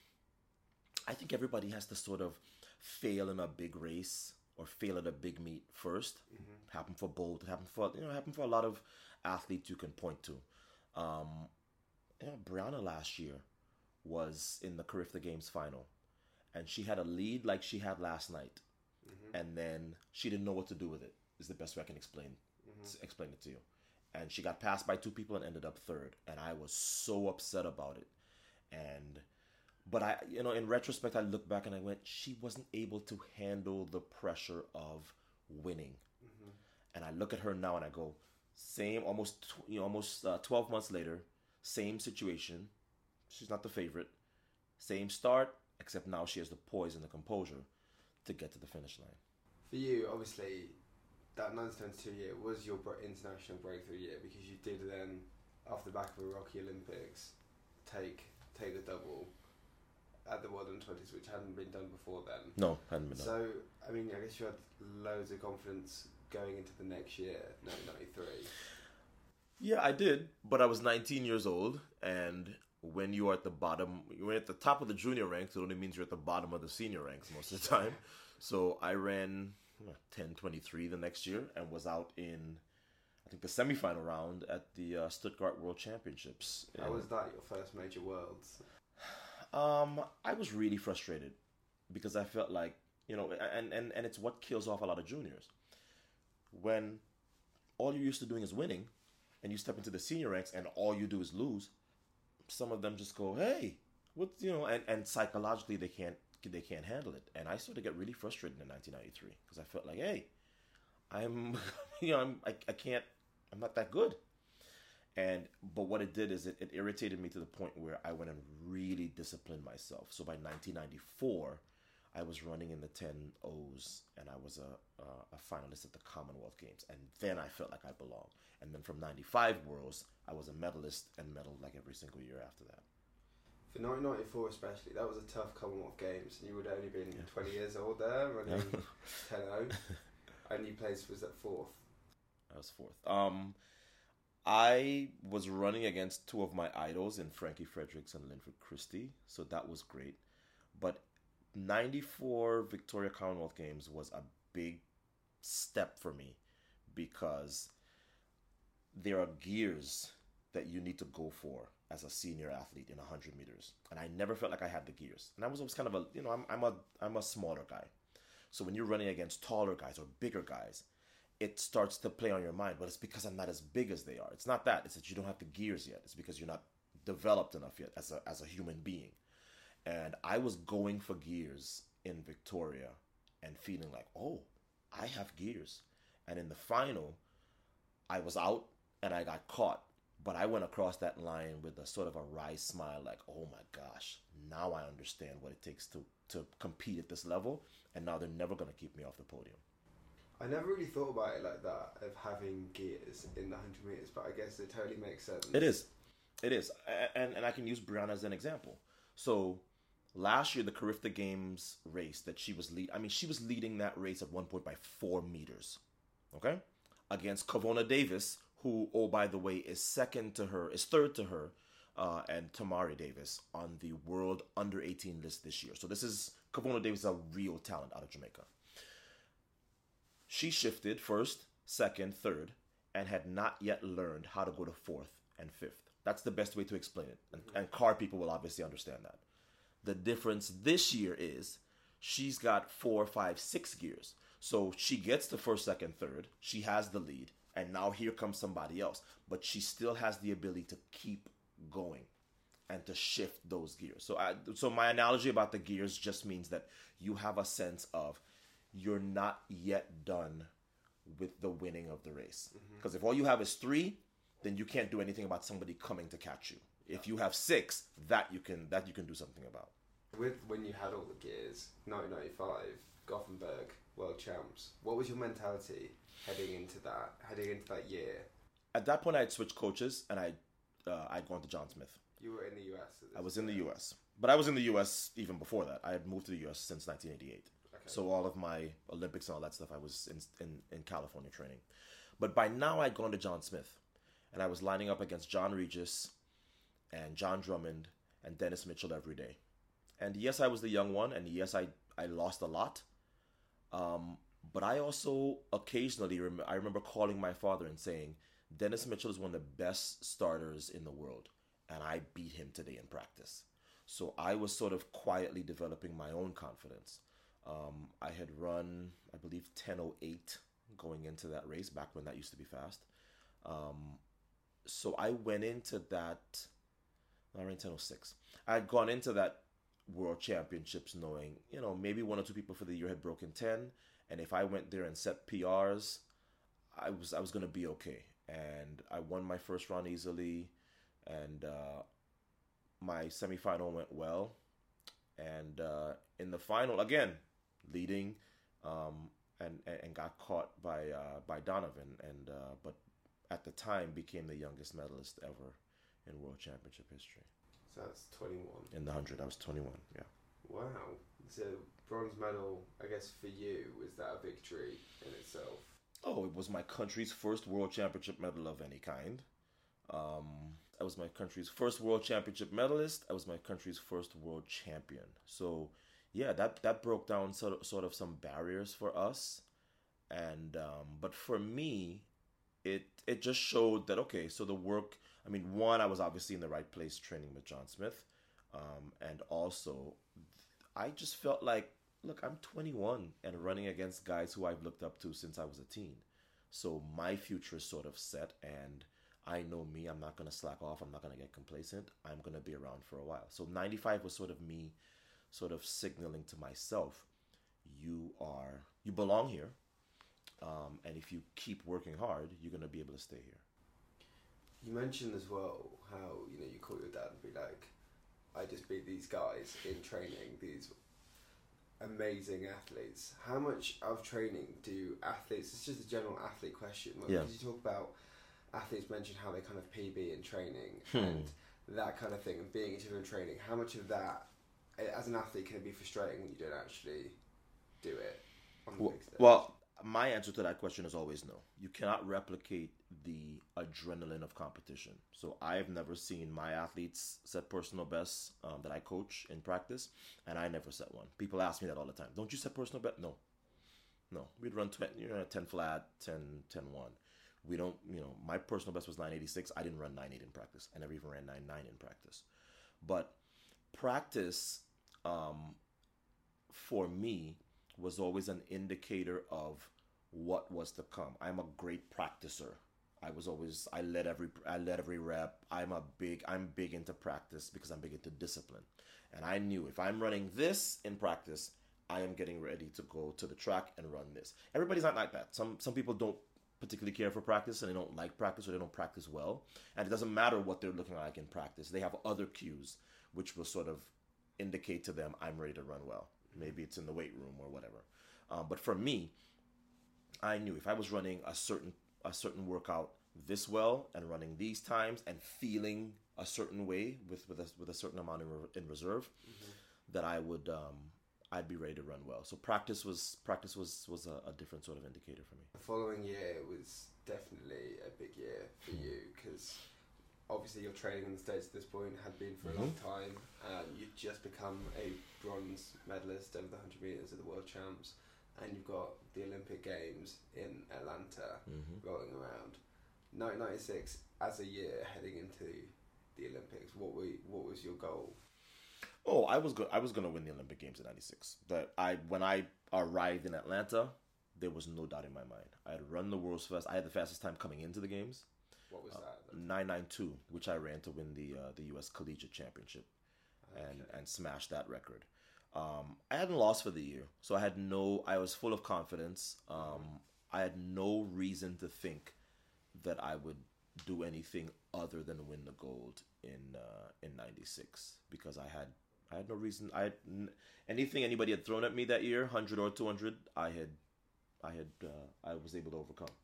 S8: I think everybody has to sort of fail in a big race or fail at a big meet first. Mm-hmm. Happen for Bolt. Happen for you know. Happen for a lot of athletes you can point to. Um, you know, Brianna last year was in the Carifta Games final, and she had a lead like she had last night, mm-hmm. and then she didn't know what to do with it. Is the best way I can explain mm-hmm. explain it to you. And she got passed by two people and ended up third, and I was so upset about it. And But I, you know, in retrospect, I look back and I went, she wasn't able to handle the pressure of winning. Mm-hmm. And I look at her now and I go, same, almost, you know, almost uh, twelve months later, same situation. She's not the favorite. Same start, except now she has the poise and the composure to get to the finish line.
S3: For you, obviously, that nineteen ninety-two year was your international breakthrough year because you did then, off the back of a rocky Olympics, take take the double at the World Under twenties, which hadn't been done before then.
S8: No, hadn't been done.
S3: So, I mean, I guess you had loads of confidence going into the next year, nineteen ninety-three.
S8: Yeah, I did, but I was nineteen years old, and when you are at the bottom, you're at the top of the junior ranks, it only means you're at the bottom of the senior ranks most of the time. So I ran ten twenty-three the next year and was out in, I think, the semifinal round at the uh, Stuttgart World Championships.
S3: How was that, your first major Worlds?
S8: Um, I was really frustrated because I felt like, you know, and, and, and it's what kills off a lot of juniors. When all you're used to doing is winning and you step into the senior ranks and all you do is lose, some of them just go, hey, what, you know, and, and psychologically they can't, they can't handle it. And I started to get really frustrated in nineteen ninety-three because I felt like, hey, I'm, you know, I'm, I, I can't, I'm not that good. And, but what it did is it, it irritated me to the point where I went and really disciplined myself. So by nineteen ninety-four, I was running in the ten O's, and I was a, a a finalist at the Commonwealth Games, and then I felt like I belonged. And then from ninety-five Worlds, I was a medalist and medaled like every single year after that.
S3: For nineteen ninety-four especially, that was a tough Commonwealth Games, and you would have only been yeah. twenty years old there, running ten oh, and you placed, was that fourth?
S8: I was fourth. Um, I was running against two of my idols in Frankie Fredericks and Linford Christie, so that was great. But ninety-four Victoria Commonwealth Games was a big step for me because there are gears that you need to go for as a senior athlete in one hundred meters, and I never felt like I had the gears. And I was always kind of a, you know, I'm I'm a I'm a smaller guy, so when you're running against taller guys or bigger guys, it starts to play on your mind. But it's because I'm not as big as they are. It's not that. It's that you don't have the gears yet. It's because you're not developed enough yet as a as a human being. And I was going for gears in Victoria and feeling like, oh, I have gears. And in the final, I was out and I got caught. But I went across that line with a sort of a wry smile, like, oh my gosh, now I understand what it takes to, to compete at this level. And now they're never going to keep me off the podium.
S3: I never really thought about it like that, of having gears in the one hundred meters, but I guess it totally makes sense.
S8: It is. It is. And, and I can use Brianna as an example. So last year, the Carifta Games race that she was lead, I mean, she was leading that race at one point by four meters, okay? Against Kavona Davis, who, oh, by the way, is second to her, is third to her, uh, and Tamari Davis on the world under eighteen list this year. So this is, Kavona Davis is a real talent out of Jamaica. She shifted first, second, third, and had not yet learned how to go to fourth and fifth. That's the best way to explain it. And, and car people will obviously understand that. The difference this year is she's got four, five, six gears. So she gets the first, second, third. She has the lead. And now here comes somebody else. But she still has the ability to keep going and to shift those gears. So I, so my analogy about the gears just means that you have a sense of you're not yet done with the winning of the race. Because mm-hmm. if all you have is three, then you can't do anything about somebody coming to catch you. If you have six, that you can that you can do something about.
S3: With when you had all the gears, nineteen ninety-five, Gothenburg, world champs, what was your mentality heading into that, heading into that year?
S8: At that point, I had switched coaches, and I uh, I'd gone to John Smith.
S3: You were in the U S at this
S8: I was in the U S. But I was in the U S even before that. I had moved to the U S since nineteen eighty-eight. Okay. So all of my Olympics and all that stuff, I was in, in, in California training. But by now, I'd gone to John Smith. And I was lining up against John Regis and John Drummond and Dennis Mitchell every day. And yes, I was the young one. And yes, I, I lost a lot. Um, but I also occasionally, rem- I remember calling my father and saying, Dennis Mitchell is one of the best starters in the world. And I beat him today in practice. So I was sort of quietly developing my own confidence. Um, I had run, I believe, ten oh eight going into that race, back when that used to be fast. Um, so I went into that, I ran ten oh six. I had gone into that World Championships knowing, you know, maybe one or two people for the year had broken ten. And if I went there and set P Rs, I was I was going to be okay. And I won my first round easily. And uh, my semifinal went well. And uh, in the final, again, leading, um, and, and got caught by uh, by Donovan. And uh, but at the time became the youngest medalist ever in World Championship history.
S3: So that's twenty-one.
S8: In the one hundred, I was twenty-one, yeah.
S3: Wow. So bronze medal, I guess for you, was that a victory in itself?
S8: Oh, it was my country's first World Championship medal of any kind. Um, I was my country's first World Championship medalist. I was my country's first world champion. So, yeah, that, that broke down sort of, sort of some barriers for us. And um, but for me, it it just showed that, okay, so the work, I mean, one, I was obviously in the right place training with John Smith. Um, and also, I just felt like, look, I'm twenty-one and running against guys who I've looked up to since I was a teen. So my future is sort of set, and I know me. I'm not going to slack off. I'm not going to get complacent. I'm going to be around for a while. So ninety-five was sort of me sort of signaling to myself, you are, you belong here. Um, and if you keep working hard, you're going to be able to stay here.
S3: You mentioned as well how, you know, you call your dad and be like, I just beat these guys in training, these amazing athletes. How much of training do athletes? It's just a general athlete question. Like,
S8: Yeah.
S3: Because you talk about athletes mention how they kind of P B in training
S8: Hmm.
S3: and that kind of thing, and being each other in training. How much of that, as an athlete, can it be frustrating when you don't actually do it on the
S8: Well,
S3: big stage?
S8: well, my answer to that question is always no. You cannot replicate the adrenaline of competition. So I've never seen my athletes set personal bests um, that I coach in practice, and I never set one. People ask me that all the time. Don't you set personal best? No. No. We'd run twenty, you know, ten flat, ten, ten one. We don't, you know, my personal best was nine eighty-six. I didn't run nine eight in practice. I never even ran nine nine in practice. But practice, um, for me, was always an indicator of what was to come. I'm a great practicer. I was always, I led every, I led every rep. I'm a big, I'm big into practice because I'm big into discipline. And I knew if I'm running this in practice, I am getting ready to go to the track and run this. Everybody's not like that. Some, some people don't particularly care for practice and they don't like practice or they don't practice well. And it doesn't matter what they're looking like in practice. They have other cues which will sort of indicate to them, I'm ready to run well. Maybe it's in the weight room or whatever. Um, but for me, I knew if I was running a certain a certain workout this well and running these times and feeling a certain way with with a, with a certain amount in, re- in reserve, mm-hmm. that I would um, I'd be ready to run well. So practice was practice was was a, a different sort of indicator for me.
S3: The following year was definitely a big year for you because obviously your training in the States at this point had been for a
S8: Mm-hmm.
S3: long time. Um, you'd just become a bronze medalist over the one hundred metres at the World Champs, and you've got the Olympic Games in Atlanta
S8: Mm-hmm.
S3: rolling around. nineteen ninety-six as a year heading into the Olympics, what were what was your goal?
S8: Oh, I was go- I was going to win the Olympic Games in ninety-six. That I when I arrived in Atlanta, there was no doubt in my mind. I had run the world's fast. I had the fastest time coming into the games.
S3: What was
S8: uh,
S3: that?
S8: nine ninety-two, which I ran to win the uh, the U S Collegiate Championship,
S3: Okay.
S8: and and smashed that record. Um, I hadn't lost for the year, so I had no. I was full of confidence. Um, I had no reason to think that I would do anything other than win the gold in uh, in ninety-six because I had I had no reason. I had n- anything anybody had thrown at me that year, hundred or two hundred, I had I had uh, I was able to overcome.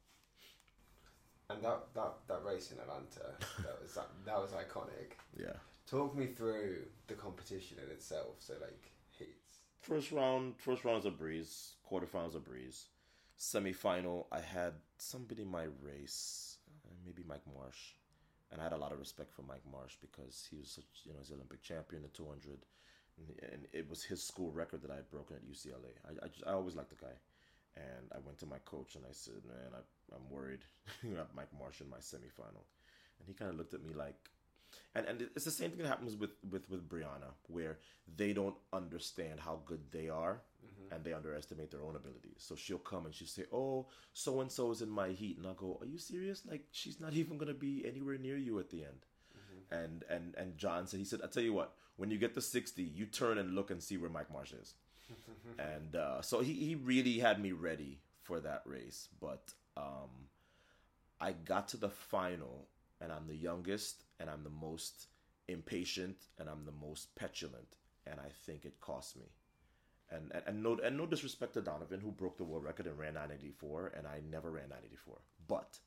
S3: And that, that, that race in Atlanta, that was that, that was iconic.
S8: Yeah.
S3: Talk me through the competition in itself. So like heats.
S8: First round, first round was a breeze. Quarterfinals a breeze. Semi-final, I had somebody in my race, uh, maybe Mike Marsh, and I had a lot of respect for Mike Marsh because he was such, you know, he's an Olympic champion at two hundred, and, and it was his school record that I had broken at U C L A. I I, just, I always liked the guy, and I went to my coach and I said, man, I I'm worried you have Mike Marsh in my semi-final, and he kind of looked at me like. And and it's the same thing that happens with, with, with Brianna, where they don't understand how good they are, mm-hmm. and they underestimate their own abilities. So she'll come and she'll say, oh, so-and-so is in my heat. And I'll go, are you serious? Like, she's not even going to be anywhere near you at the end. Mm-hmm. And, and, and John said, he said, I'll tell you what, when you get to sixty, you turn and look and see where Mike Marsh is. and uh, so he, he really had me ready for that race. But um, I got to the final, and I'm the youngest, and I'm the most impatient, and I'm the most petulant, and I think it cost me. And and, and no and no disrespect to Donovan, who broke the world record and ran nine eighty-four, and I never ran nine eighty-four. But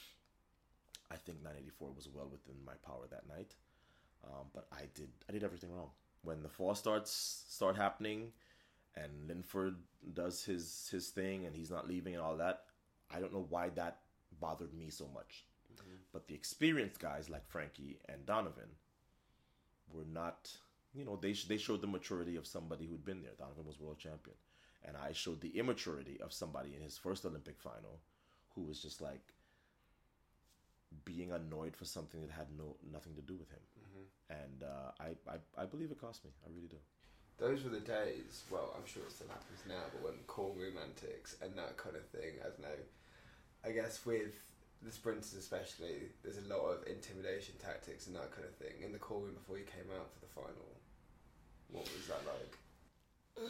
S8: I think nine eighty-four was well within my power that night. Um, but I did I did everything wrong. When the fall starts start happening, and Linford does his his thing, and he's not leaving and all that, I don't know why that bothered me so much. But the experienced guys like Frankie and Donovan were not, you know, they they showed the maturity of somebody who'd been there. Donovan was world champion. And I showed the immaturity of somebody in his first Olympic final who was just like being annoyed for something that had no nothing to do with him. Mm-hmm. And uh, I, I, I believe it cost me. I really do.
S3: Those were the days, well, I'm sure it still happens now, but when call room antics and that kind of thing, I don't know, I guess with the sprinters especially, there's a lot of intimidation tactics and that kind of thing. In the call room before you came out for the final, what was that like?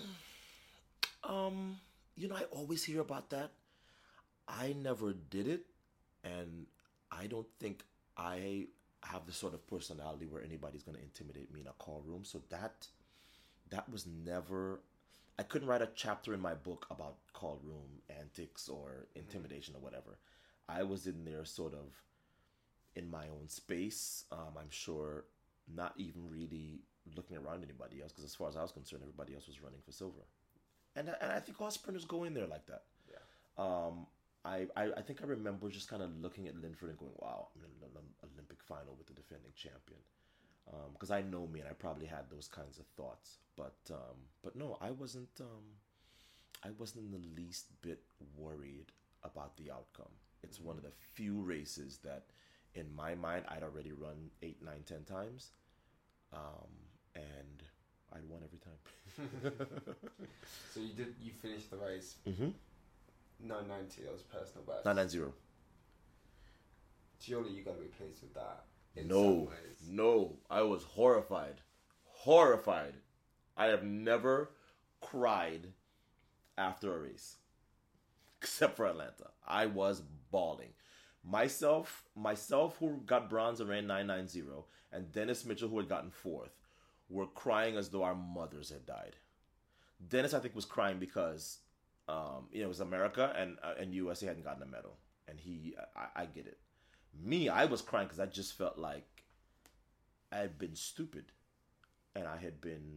S8: Um, you know, I always hear about that. I never did it, and I don't think I have the sort of personality where anybody's going to intimidate me in a call room. So that that was never I couldn't write a chapter in my book about call room antics or intimidation or whatever. I was in there sort of in my own space. Um, I'm sure not even really looking around anybody else, because as far as I was concerned, everybody else was running for silver. And, and I think all sprinters go in there like that.
S3: Yeah.
S8: Um, I, I, I think I remember just kind of looking at Linford and going, wow, I'm in an Olympic final with the defending champion. Because um, I know me, and I probably had those kinds of thoughts. But um, but no, I wasn't. Um, I wasn't in the least bit worried about the outcome. It's mm-hmm. one of the few races that, in my mind, I'd already run eight, nine, ten times, um, and I'd won every time.
S3: So you did. You finished the race.
S8: Mm-hmm.
S3: nine ninety. That was personal best.
S8: nine ninety.
S3: Surely you got to be pleased with that. In
S8: no,
S3: some ways.
S8: no, I was horrified, horrified. I have never cried after a race, except for Atlanta. I was bawling. Myself, myself who got bronze and ran nine ninety, and Dennis Mitchell, who had gotten fourth, were crying as though our mothers had died. Dennis, I think, was crying because um, you know, it was America, and uh, and U S A hadn't gotten a medal, and he, I, I get it. Me, I was crying because I just felt like I had been stupid, and I had been,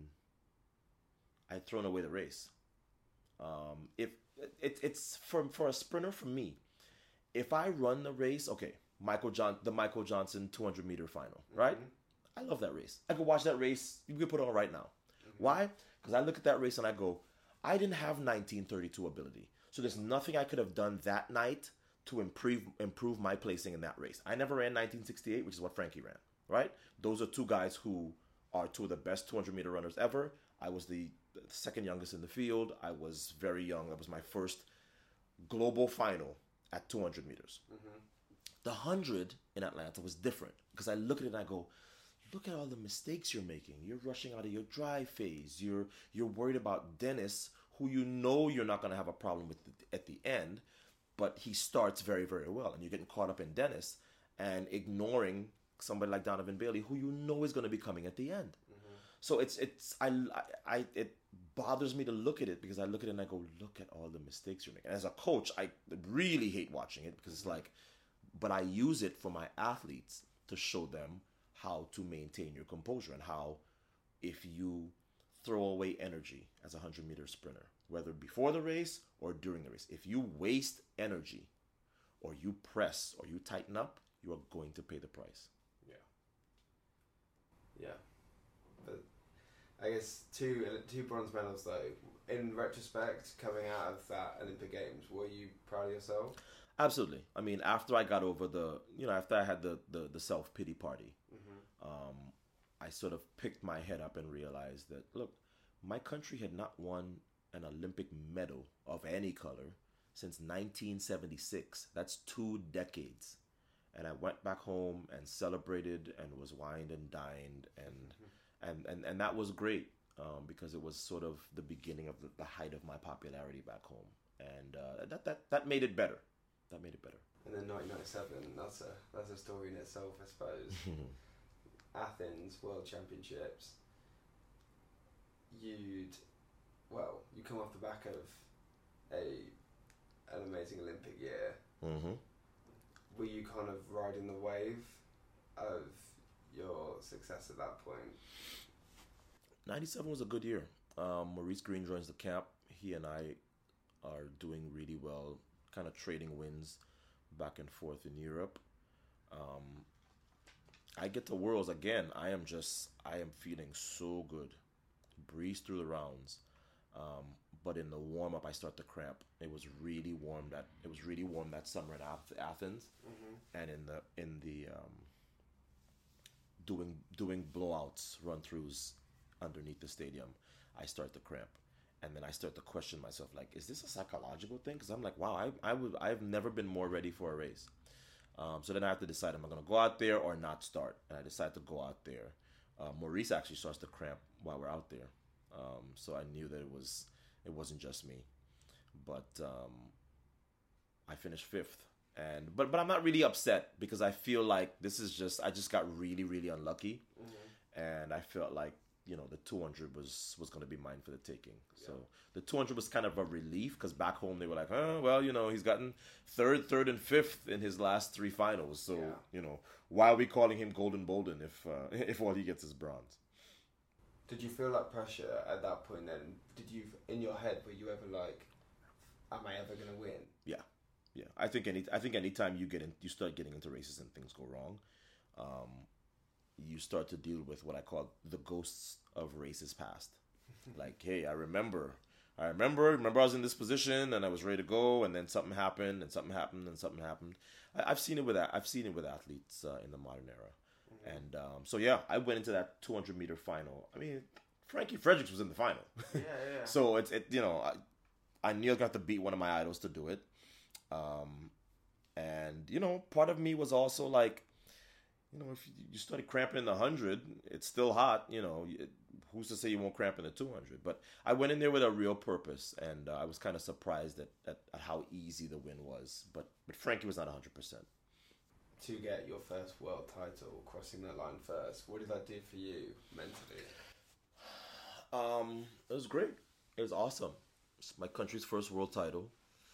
S8: I had thrown away the race. Um, if it, it's for for a sprinter, for me, if I run the race, okay, Michael John, the Michael Johnson two hundred meter final, right? Mm-hmm. I love that race. I could watch that race. You could put it on right now. Mm-hmm. Why? Because I look at that race and I go, I didn't have nineteen thirty-two ability, so there's nothing I could have done that night to improve improve my placing in that race. I never ran nineteen sixty-eight, which is what Frankie ran, right? Those are two guys who are two of the best two hundred meter runners ever. I was the second youngest in the field. I was very young. That was my first global final at two hundred meters. Mm-hmm. The one hundred in Atlanta was different because I look at it and I go, look at all the mistakes you're making. You're rushing out of your dry phase. You're you're worried about Dennis, who you know you're not going to have a problem with at the end, but he starts very, very well. And you're getting caught up in Dennis and ignoring somebody like Donovan Bailey, who you know is going to be coming at the end. Mm-hmm. So it's it's I, I it bothers me to look at it because I look at it and I go, look at all the mistakes you're making. And as a coach, I really hate watching it because it's like, but I use it for my athletes to show them how to maintain your composure and how if you throw away energy as a one hundred meter sprinter, whether before the race or during the race, if you waste energy or you press or you tighten up, you are going to pay the price.
S3: Yeah. Yeah. But I guess two two bronze medals though. In retrospect, coming out of that Olympic Games, were you proud of yourself?
S8: Absolutely. I mean, after I got over the, you know, after I had the, the, the self-pity party, mm-hmm. um, I sort of picked my head up and realized that, look, my country had not won an Olympic medal of any color since nineteen seventy-six. That's two decades. And I went back home and celebrated and was wined and dined. And mm-hmm. and, and, and that was great um, because it was sort of the beginning of the, the height of my popularity back home. And uh, that, that, that made it better. That made it better.
S3: And then nineteen ninety-seven, that's a that's a story in itself, I suppose. Athens World Championships. You'd, well, you come off the back of a an amazing Olympic year. Mm-hmm. Were you kind of riding the wave of your success at that point?
S8: ninety-seven was a good year. Um, Maurice Green joins the camp. He and I are doing really well, kind of trading wins back and forth in Europe. Um, I get to Worlds again. I am just, I am feeling so good. Breeze through the rounds. Um, but in the warm-up, I start to cramp. It was really warm that, it was really warm that summer in Athens. Mm-hmm. And in the, in the, um, doing, doing blowouts, run-throughs underneath the stadium, I start to cramp. And then I start to question myself, like, is this a psychological thing? Because I'm like, wow, I I would I've never been more ready for a race. Um, so then I have to decide, am I going to go out there or not start? And I decide to go out there. Uh, Maurice actually starts to cramp while we're out there. Um, so I knew that it was it wasn't just me. But um, I finished fifth. And but but I'm not really upset because I feel like this is just I just got really really unlucky. Mm-hmm. And I felt like, you know, the two hundred was was going to be mine for the taking. So the two hundred was kind of a relief because back home they were like, oh, well, you know, he's gotten third, third, and fifth in his last three finals. So,
S3: Yeah.
S8: you know, why are we calling him Golden Bolden if uh, if all he gets is bronze?
S3: Did you feel like pressure at that point then? Did you, in your head, were you ever like, am I ever going to win?
S8: Yeah, yeah. I think any I think anytime you get in, you start getting into races and things go wrong, um, you start to deal with what I call the ghosts of races past. Like, hey, I remember, I remember, remember I was in this position and I was ready to go, and then something happened, and something happened, and something happened. I, I've seen it with I've seen it with athletes uh, in the modern era, mm-hmm. and um, so yeah, I went into that two hundred meter final. I mean, Frankie Fredericks was in the final.
S3: Yeah, yeah.
S8: So it's it you know I, I knew I got to beat one of my idols to do it, um, and you know part of me was also like, you know, if you started cramping in the hundred, it's still hot. You know, it, who's to say you won't cramp in the two hundred? But I went in there with a real purpose, and uh, I was kind of surprised at, at, at how easy the win was. But but Frankie was not one hundred percent.
S3: To get your first world title, crossing that line first, what did that do for you mentally?
S8: Um, it was great. It was awesome. It's my country's first world title.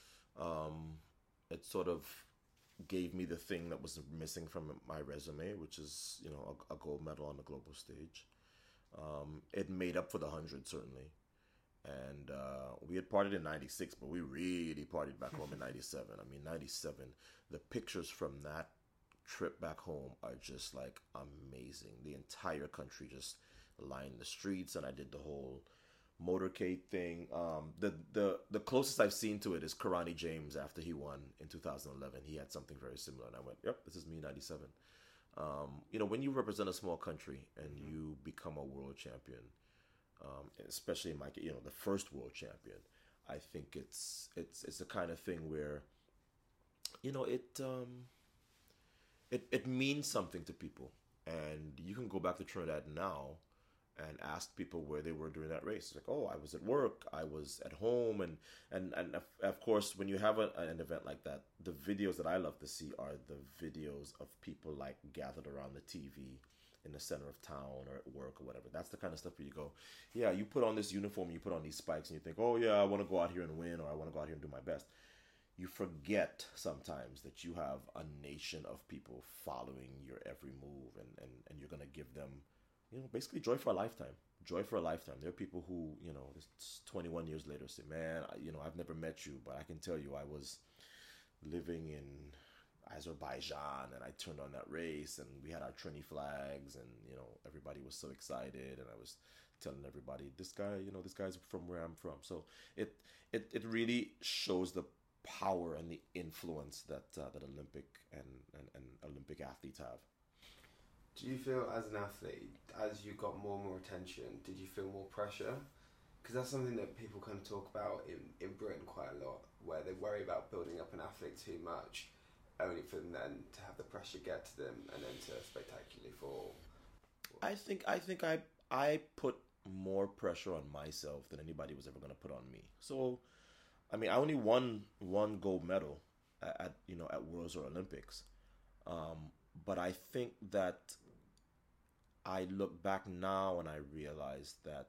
S8: Um, it sort of gave me the thing that was missing from my resume, which is, you know, a, a gold medal on the global stage. Um, it made up for the hundred, certainly. And uh, we had partied in ninety-six, but we really partied back home in ninety-seven. I mean, ninety-seven, the pictures from that trip back home are just like amazing. The entire country just lined the streets, and I did the whole motorcade thing. Um, the the the closest I've seen to it is Karani James after he won in two thousand eleven. He had something very similar, and I went, "Yep, this is me, ninety-seven." Um, you know, when you represent a small country and mm-hmm. you become a world champion, um, especially in my, you know, the first world champion, I think it's it's it's the kind of thing where, you know, it um, it it means something to people, and you can go back to Trinidad now and ask people where they were during that race. It's like, oh, I was at work, I was at home, and and, and of, of course, when you have a, an event like that, the videos that I love to see are the videos of people like gathered around the T V in the center of town or at work or whatever. That's the kind of stuff where you go, yeah, you put on this uniform, you put on these spikes, and you think, oh yeah, I want to go out here and win, or I want to go out here and do my best. You forget sometimes that you have a nation of people following your every move, and, and, and you're going to give them, you know, basically joy for a lifetime. Joy for a lifetime. There are people who, you know, twenty-one years later say, man, I, you know, I've never met you, but I can tell you I was living in Azerbaijan and I turned on that race and we had our Trini flags and, you know, everybody was so excited, and I was telling everybody, this guy, you know, this guy's from where I'm from. So it it, it really shows the power and the influence that uh, that Olympic and, and, and Olympic athletes have.
S3: Do you feel as an athlete, as you got more and more attention, did you feel more pressure? Because that's something that people kind of talk about in, in Britain quite a lot, where they worry about building up an athlete too much, only for them then to have the pressure get to them and then to spectacularly fall.
S8: I think I think I I put more pressure on myself than anybody was ever going to put on me. So, I mean, I only won one gold medal at, at you know at Worlds or Olympics, um, but I think that I look back now and I realize that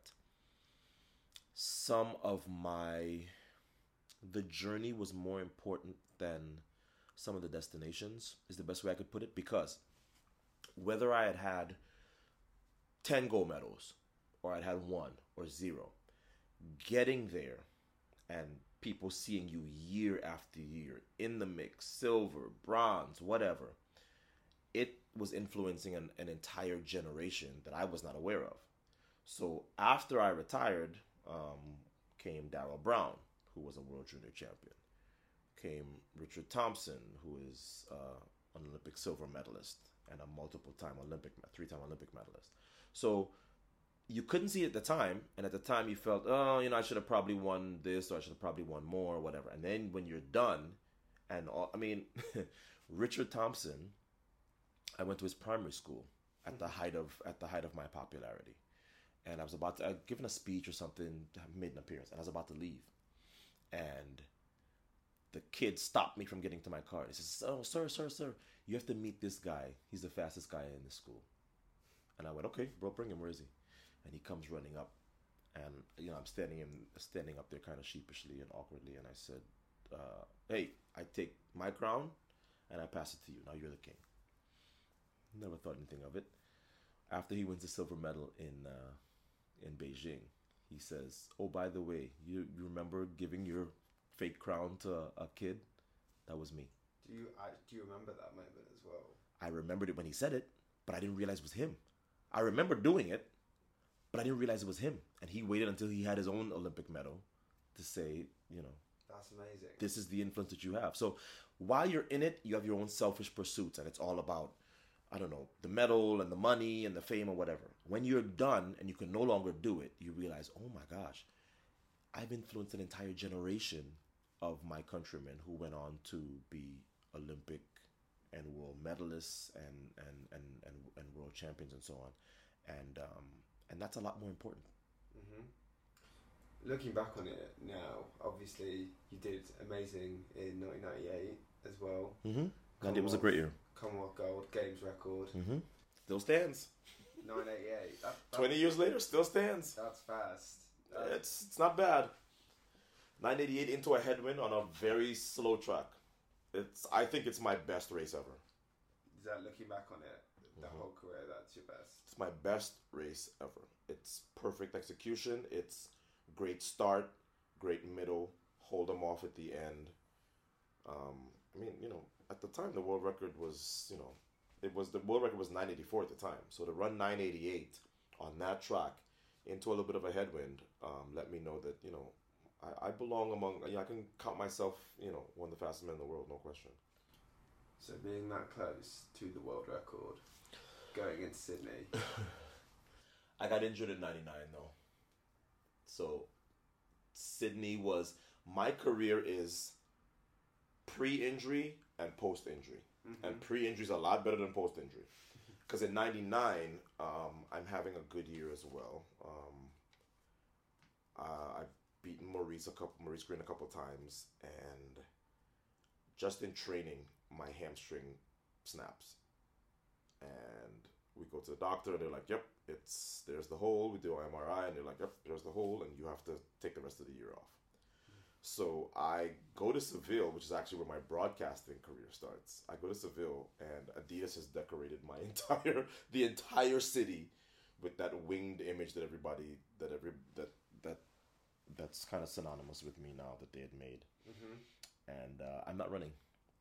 S8: some of my the journey was more important than some of the destinations, is the best way I could put it, because whether I had had ten gold medals or I'd had one or zero, getting there and people seeing you year after year in the mix, silver, bronze, whatever, it was influencing an, an entire generation that I was not aware of. So after I retired, um, came Darrell Brown, who was a world junior champion. Came Richard Thompson, who is uh, an Olympic silver medalist and a multiple-time Olympic, three-time Olympic medalist. So you couldn't see it at the time, and at the time you felt, oh, you know, I should have probably won this, or I should have probably won more, or whatever. And then when you're done, and all, I mean, Richard Thompson, I went to his primary school at the height of at the height of my popularity, and I was about to I'd given a speech or something, made an appearance, and I was about to leave, and the kid stopped me from getting to my car. He says, "Oh, sir, sir, sir, you have to meet this guy. He's the fastest guy in the school." And I went, "Okay, bro, bring him. Where is he?" and he comes running up, and you know I'm standing in standing up there kind of sheepishly and awkwardly, and I said, uh, "Hey, I take my crown, and I pass it to you. Now you're the king." Never thought anything of it. After he wins the silver medal in uh, in Beijing, he says, "Oh, by the way, you you remember giving your fake crown to a, a kid? That was me."
S3: Do you I, do you remember that moment as well?
S8: I remembered it when he said it, but I didn't realize it was him. I remember doing it, but I didn't realize it was him. And he waited until he had his own Olympic medal to say, you know,
S3: that's amazing.
S8: This is the influence that you have. So while you're in it, you have your own selfish pursuits, and it's all about, I don't know, the medal and the money and the fame or whatever. When you're done and you can no longer do it, you realize, oh my gosh, I've influenced an entire generation of my countrymen who went on to be Olympic and world medalists and and, and, and, and world champions and so on. And um, and that's a lot more important.
S3: Mm-hmm. Looking back on it now, obviously you did amazing in nineteen ninety-eight as well.
S8: Mm-hmm. And it was a great year.
S3: Commonwealth gold, games record.
S8: Mm-hmm. Still stands.
S3: nine eighty-eight. That, that,
S8: Twenty years later, still stands.
S3: That's fast. That's...
S8: It's it's not bad. nine eighty-eight into a headwind on a very slow track. It's I think it's my best race ever.
S3: Is that looking back on it, the
S8: Mm-hmm.
S3: whole career, that's your best?
S8: It's my best race ever. It's perfect execution. It's great start, great middle, hold them off at the end. Um, I mean, you know, at the time the world record was, you know, it was the world record was nine eighty-four at the time. So to run nine eighty-eight on that track into a little bit of a headwind, um, let me know that, you know, I, I belong among, you know, I can count myself, you know, one of the fastest men in the world, no question.
S3: So being that close to the world record, going into Sydney.
S8: I got injured in ninety-nine though. So Sydney was, my career is pre-injury and post-injury. Mm-hmm. And pre-injury is a lot better than post-injury. Because in ninety-nine, um, I'm having a good year as well. Um, uh, I've beaten Maurice a couple, Maurice Green a couple times, and just in training, my hamstring snaps. And we go to the doctor, and they're like, "Yep, it's there's the hole." We do an M R I, and they're like, "Yep, there's the hole, and you have to take the rest of the year off." So I go to Seville, which is actually where my broadcasting career starts. I go to Seville, and Adidas has decorated my entire, the entire city with that winged image that everybody, that every, that, that, that's kind of synonymous with me now that they had made. Mm-hmm. And uh, I'm not running.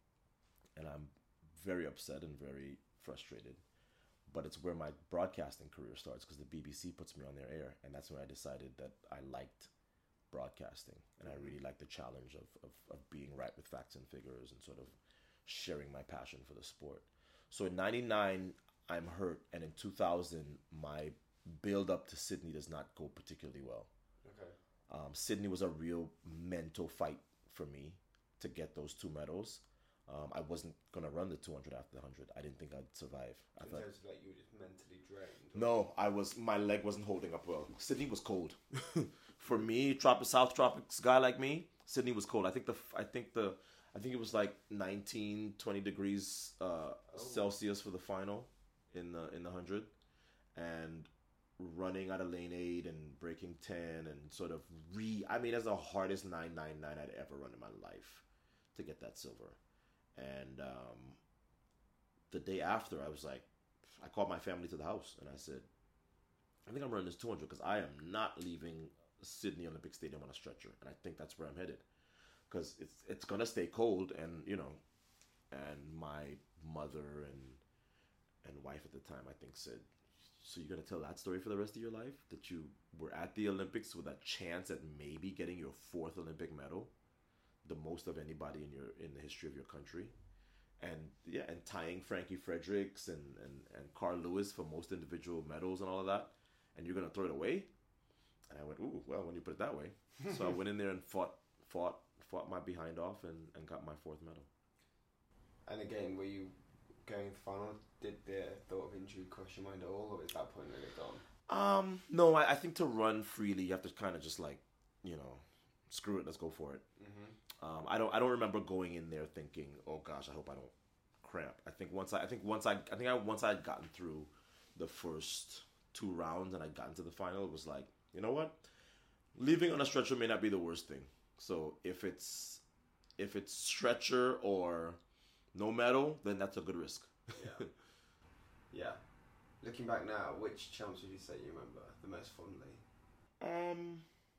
S8: And I'm very upset and very frustrated. But it's where my broadcasting career starts because the B B C puts me on their air. And that's when I decided that I liked broadcasting, and I really like the challenge of, of, of being right with facts and figures and sort of sharing my passion for the sport. So in ninety-nine, I'm hurt, and in two thousand, my build up to Sydney does not go particularly well.
S3: Okay.
S8: Um, Sydney was a real mental fight for me to get those two medals. Um, I wasn't going to run the two hundred after the one hundred. I didn't think I'd survive. I
S3: in
S8: thought,
S3: terms of like you were just mentally drained?
S8: no, I was. My leg wasn't holding up well. Sydney was cold. For me, tropic South Tropics guy like me, Sydney was cold. I think the I think the I think it was like nineteen, twenty degrees uh, oh. Celsius for the final in the in the hundred, and running out of lane eight and breaking ten and sort of re. I mean, that's the hardest nine nine nine I'd ever run in my life to get that silver. And um, the day after, I was like, I called my family to the house and I said, I think I'm running this two hundred because I am not leaving Sydney Olympic Stadium on a stretcher, and I think that's where I'm headed because it's it's gonna stay cold, and you know, and my mother and and wife at the time I think said, so you're gonna tell that story for the rest of your life, that you were at the Olympics with a chance at maybe getting your fourth Olympic medal, the most of anybody in your in the history of your country, and yeah, and tying Frankie Fredericks and and and Carl Lewis for most individual medals and all of that, and you're gonna throw it away. And I went, ooh, well, when you put it that way. So I went in there and fought, fought, fought my behind off and, and got my fourth medal.
S3: And again, were you going to the final? Did the thought of injury cross your mind at all, or is that point really gone?
S8: Um, no, I, I think to run freely, you have to kind of just like, you know, screw it, let's go for it. Mm-hmm. Um, I don't, I don't remember going in there thinking, oh gosh, I hope I don't cramp. I think once I, I think once I, I think I once I had gotten through the first two rounds and I got into the final, it was like, you know what? Leaving on a stretcher may not be the worst thing. So if it's if it's stretcher or no medal, then that's a good risk.
S3: Yeah. Yeah. Looking back now, which champs would you say you remember the most fondly?
S8: Um,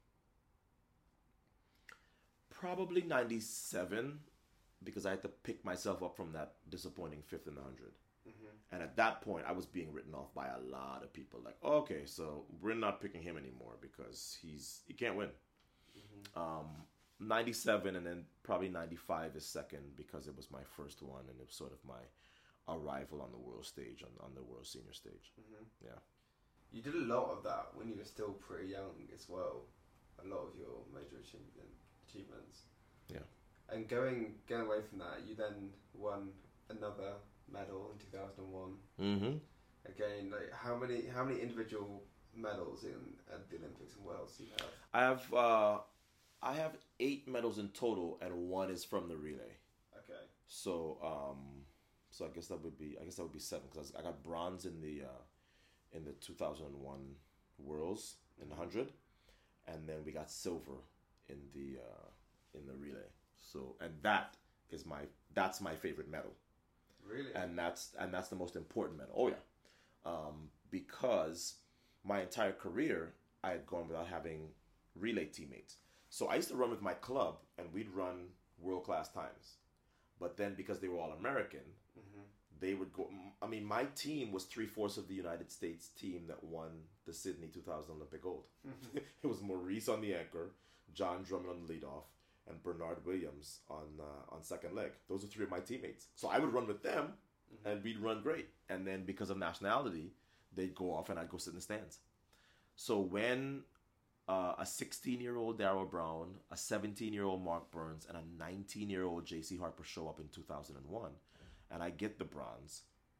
S8: probably ninety-seven, because I had to pick myself up from that disappointing fifth in the hundred. Mm-hmm. And at that point, I was being written off by a lot of people. Like, okay, so we're not picking him anymore because he's he can't win. Mm-hmm. Um, ninety-seven, and then probably ninety-five is second because it was my first one, and it was sort of my arrival on the world stage, on, on the world senior stage. Mm-hmm. Yeah.
S3: You did a lot of that when you were still pretty young as well. A lot of your major achievement, achievements.
S8: Yeah.
S3: And going going away from that, you then won another medal in two thousand one.
S8: Mm-hmm.
S3: Again, like how many how many individual medals in at the Olympics and Worlds do you have?
S8: I have uh, I have eight medals in total, and one is from the relay.
S3: Okay.
S8: So um, so I guess that would be I guess that would be seven because I got bronze in the uh, in the two thousand one Worlds in the hundred, and then we got silver in the uh, in the relay. So and that is my that's my favorite medal.
S3: Really?
S8: And that's and that's the most important medal. Oh yeah, um, because my entire career I had gone without having relay teammates. So I used to run with my club, and we'd run world class times. But then because they were all American, mm-hmm. they would go. I mean, my team was three fourths of the United States team that won the Sydney two thousand Olympic gold. Mm-hmm. It was Maurice on the anchor, John Drummond on the leadoff, and Bernard Williams on uh, on second leg. Those are three of my teammates. So I would run with them, mm-hmm. and we'd run great. And then because of nationality, they'd go off, and I'd go sit in the stands. So when uh, a sixteen-year-old Darrell Brown, a seventeen-year-old Mark Burns, and a nineteen-year-old J C Harper show up in two thousand one, and I get the bronze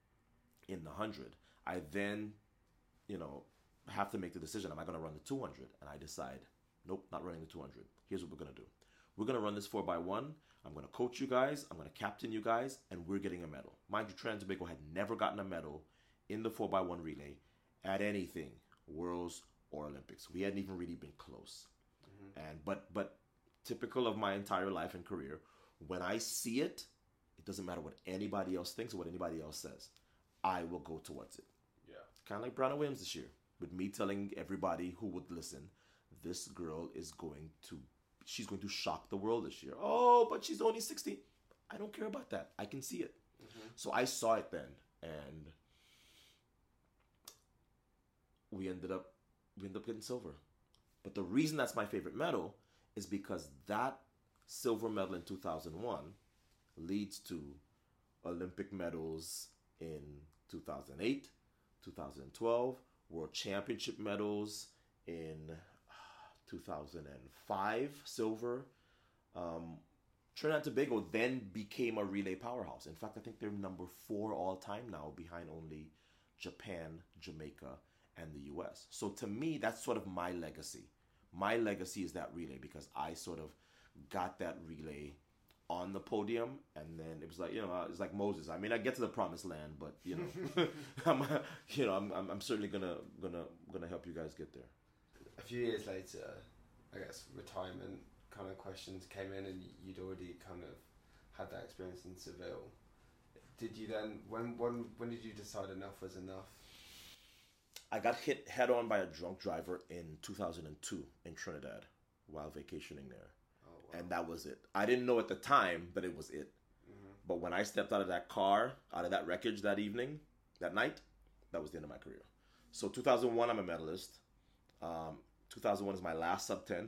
S8: in the one hundred, I then, you know, have to make the decision, am I going to run the two hundred? And I decide, nope, not running the two hundred. Here's what we're going to do. We're going to run this four by one. I'm going to coach you guys. I'm going to captain you guys. And we're getting a medal. Mind you, Trinidad and Tobago had never gotten a medal in the four by one relay at anything, Worlds or Olympics. We hadn't even really been close. Mm-hmm. And but but typical of my entire life and career, when I see it, it doesn't matter what anybody else thinks or what anybody else says. I will go towards it.
S3: Yeah.
S8: Kind of like Brianna Williams this year, with me telling everybody who would listen, this girl is going to She's going to shock the world this year. Oh, but she's only sixteen. I don't care about that. I can see it. Mm-hmm. So I saw it then, and we ended up we ended up getting silver. But the reason that's my favorite medal is because that silver medal in two thousand one leads to Olympic medals in two thousand eight, two thousand twelve, World Championship medals in two thousand five, silver. Um, Trinidad and Tobago then became a relay powerhouse. In fact, I think they're number four all time now, behind only Japan, Jamaica, and the U S. So to me, that's sort of my legacy. My legacy is that relay because I sort of got that relay on the podium, and then it was like, you know, it's like Moses. I mean, I get to the promised land, but you know, I'm, you know, I'm, I'm, I'm certainly gonna, gonna, gonna help you guys get there.
S3: A few years later, I guess retirement kind of questions came in, and you'd already kind of had that experience in Seville. Did you then, when when when did you decide enough was enough?
S8: I got hit head on by a drunk driver in two thousand two in Trinidad while vacationing there. Oh, wow. And that was it. I didn't know at the time that it was it. Mm-hmm. But when I stepped out of that car, out of that wreckage that evening, that night, that was the end of my career. So two thousand one, I'm a medalist. Um, two thousand one is my last sub ten.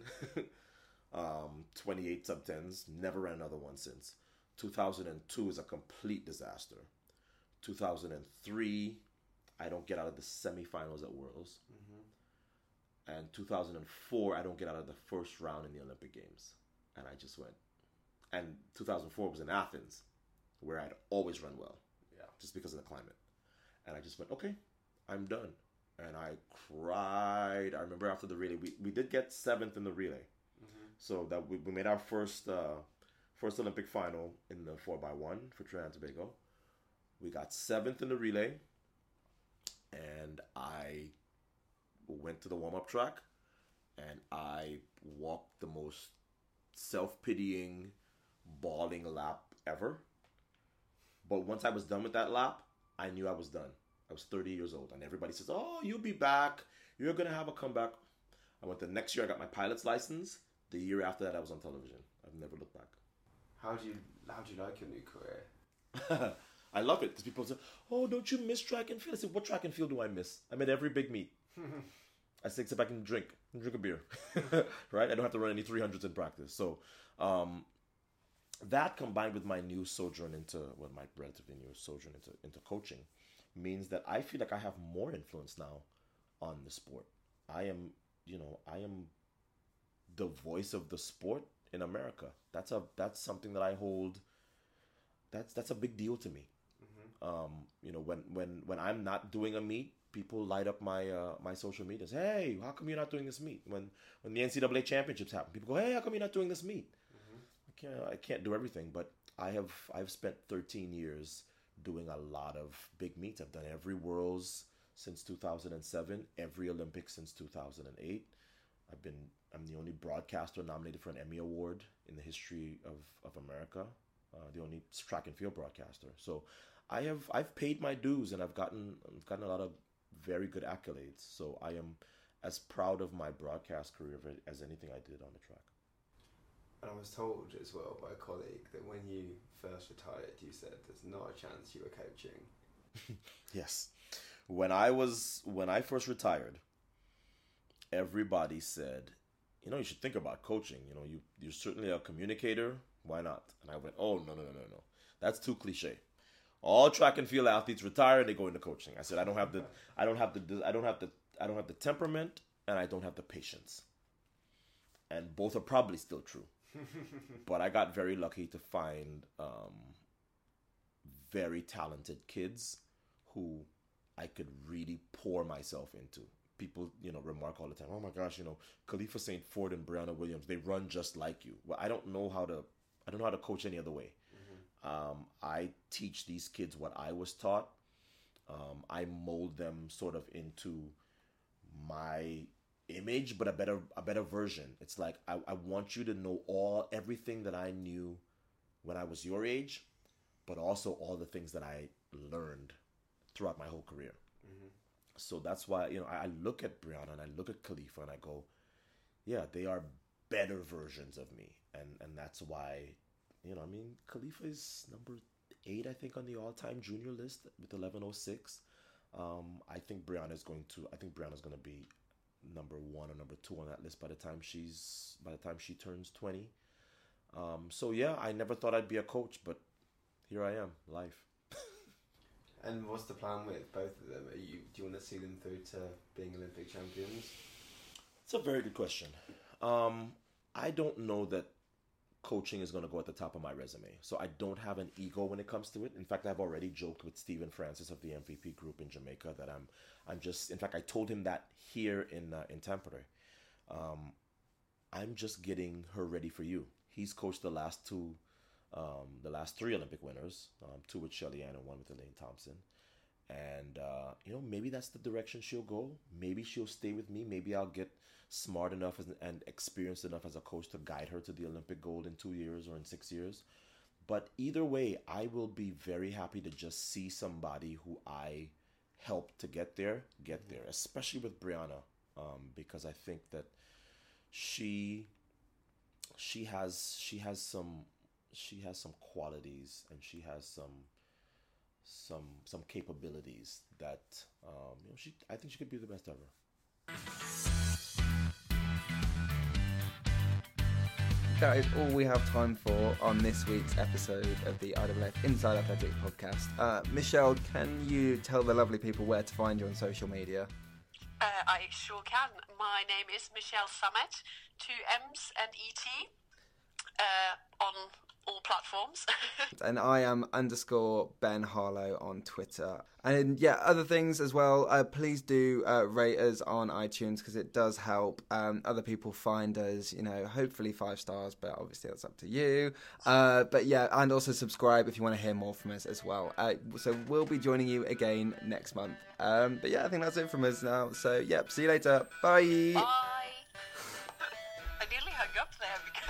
S8: um, twenty-eight sub tens. Never ran another one since. two thousand two is a complete disaster. two thousand three, I don't get out of the semifinals at Worlds. Mm-hmm. And two thousand four, I don't get out of the first round in the Olympic Games. And I just went. And two thousand four was in Athens, where I'd always run well. Yeah. Just because of the climate. And I just went, okay, I'm done. And I cried. I remember after the relay, we, we did get seventh in the relay. Mm-hmm. So that we, we made our first uh, first Olympic final in the four by one for Trinidad and Tobago. We got seventh in the relay. And I went to the warm-up track, and I walked the most self-pitying, bawling lap ever. But once I was done with that lap, I knew I was done. I was thirty years old, and everybody says, oh, you'll be back. You're going to have a comeback. I went the next year, I got my pilot's license. The year after that, I was on television. I've never looked back.
S3: How do you how do you like your new career?
S8: I love it. Because people say, oh, don't you miss track and field? I said, what track and field do I miss? I'm at every big meet. I say, except I can drink. I can drink a beer. Right? I don't have to run any three hundreds in practice. So um, that combined with my new sojourn into, well, my relatively new sojourn into, into coaching means that I feel like I have more influence now on the sport. I am, you know, I am the voice of the sport in America. That's a that's something that I hold. That's that's a big deal to me. Mm-hmm. Um, you know, when when when I'm not doing a meet, people light up my uh, my social media. Say, hey, how come you're not doing this meet? When when the N C double A championships happen, people go, hey, how come you're not doing this meet? Mm-hmm. I can't I can't do everything, but I have I've spent thirteen years doing a lot of big meets. I've done every Worlds since two thousand seven, every Olympics since two thousand eight. I've been I'm the only broadcaster nominated for an Emmy Award in the history of, of America, uh, the only track and field broadcaster. So I have I've paid my dues, and I've gotten I've gotten a lot of very good accolades. So I am as proud of my broadcast career as anything I did on the track.
S3: And I was told as well by a colleague that when you first retired, you said there's not a chance you were coaching.
S8: Yes. When I was when I first retired, everybody said, you know, you should think about coaching. You know, you you're certainly a communicator. Why not? And I went, oh no no no no no, that's too cliche. All track and field athletes retire, they go into coaching. I said, I don't have the I don't have the I don't have the I don't have the temperament, and I don't have the patience. And both are probably still true. But I got very lucky to find um, very talented kids who I could really pour myself into. People, you know, remark all the time, oh my gosh, you know, Khalifa Saint Ford and Brianna Williams, they run just like you. Well, I don't know how to, I don't know how to coach any other way. Mm-hmm. Um, I teach these kids what I was taught. Um, I mold them sort of into my image, but a better a better version. It's like I, I want you to know all everything that I knew when I was your age, but also all the things that I learned throughout my whole career. Mm-hmm. So that's why, you know, I, I look at Brianna and I look at Khalifa and I go, yeah, they are better versions of me. And and that's why, you know, I mean, Khalifa is number eight, I think, on the all-time junior list with eleven oh six. Um, I think Brianna is going to, I think Brianna's going to be number one or number two on that list by the time she's by the time she turns twenty. Um, so yeah, I never thought I'd be a coach, but here I am, life.
S3: And what's the plan with both of them? Are you do you want to see them through to being Olympic champions?
S8: It's a very good question. Um, I don't know that coaching is going to go at the top of my resume, so I don't have an ego when it comes to it. In fact, I've already joked with Stephen Francis of the M V P group in Jamaica that I'm I'm just, in fact, I told him that here in uh, in Tampere. Um, I'm just getting her ready for you. He's coached the last two, um, the last three Olympic winners, um, two with Shelly Ann and one with Elaine Thompson. And, uh, you know, maybe that's the direction she'll go. Maybe she'll stay with me. Maybe I'll get smart enough as, and experienced enough as a coach to guide her to the Olympic gold in two years or in six years. But either way, I will be very happy to just see somebody who I helped to get there, get there, especially with Brianna, um, because I think that she she has she has some she has some qualities and she has some some some capabilities that um, you know she I think she could be the best ever.
S1: That is all we have time for on this week's episode of the I W F Inside Athletics podcast. Uh, Michelle, can you tell the lovely people where to find you on social media?
S2: Uh, I sure can. My name is Michelle Samet, two M's and E T, uh, on all platforms.
S1: And I am underscore Ben Harlow on Twitter. And yeah, other things as well. Uh, please do uh, rate us on iTunes because it does help um, other people find us. You know, hopefully five stars, but obviously that's up to you. Uh, but yeah, and also subscribe if you want to hear more from us as well. Uh, so we'll be joining you again next month. Um, but yeah, I think that's it from us now. So yep, see you later. Bye.
S2: Bye. I nearly hung up there because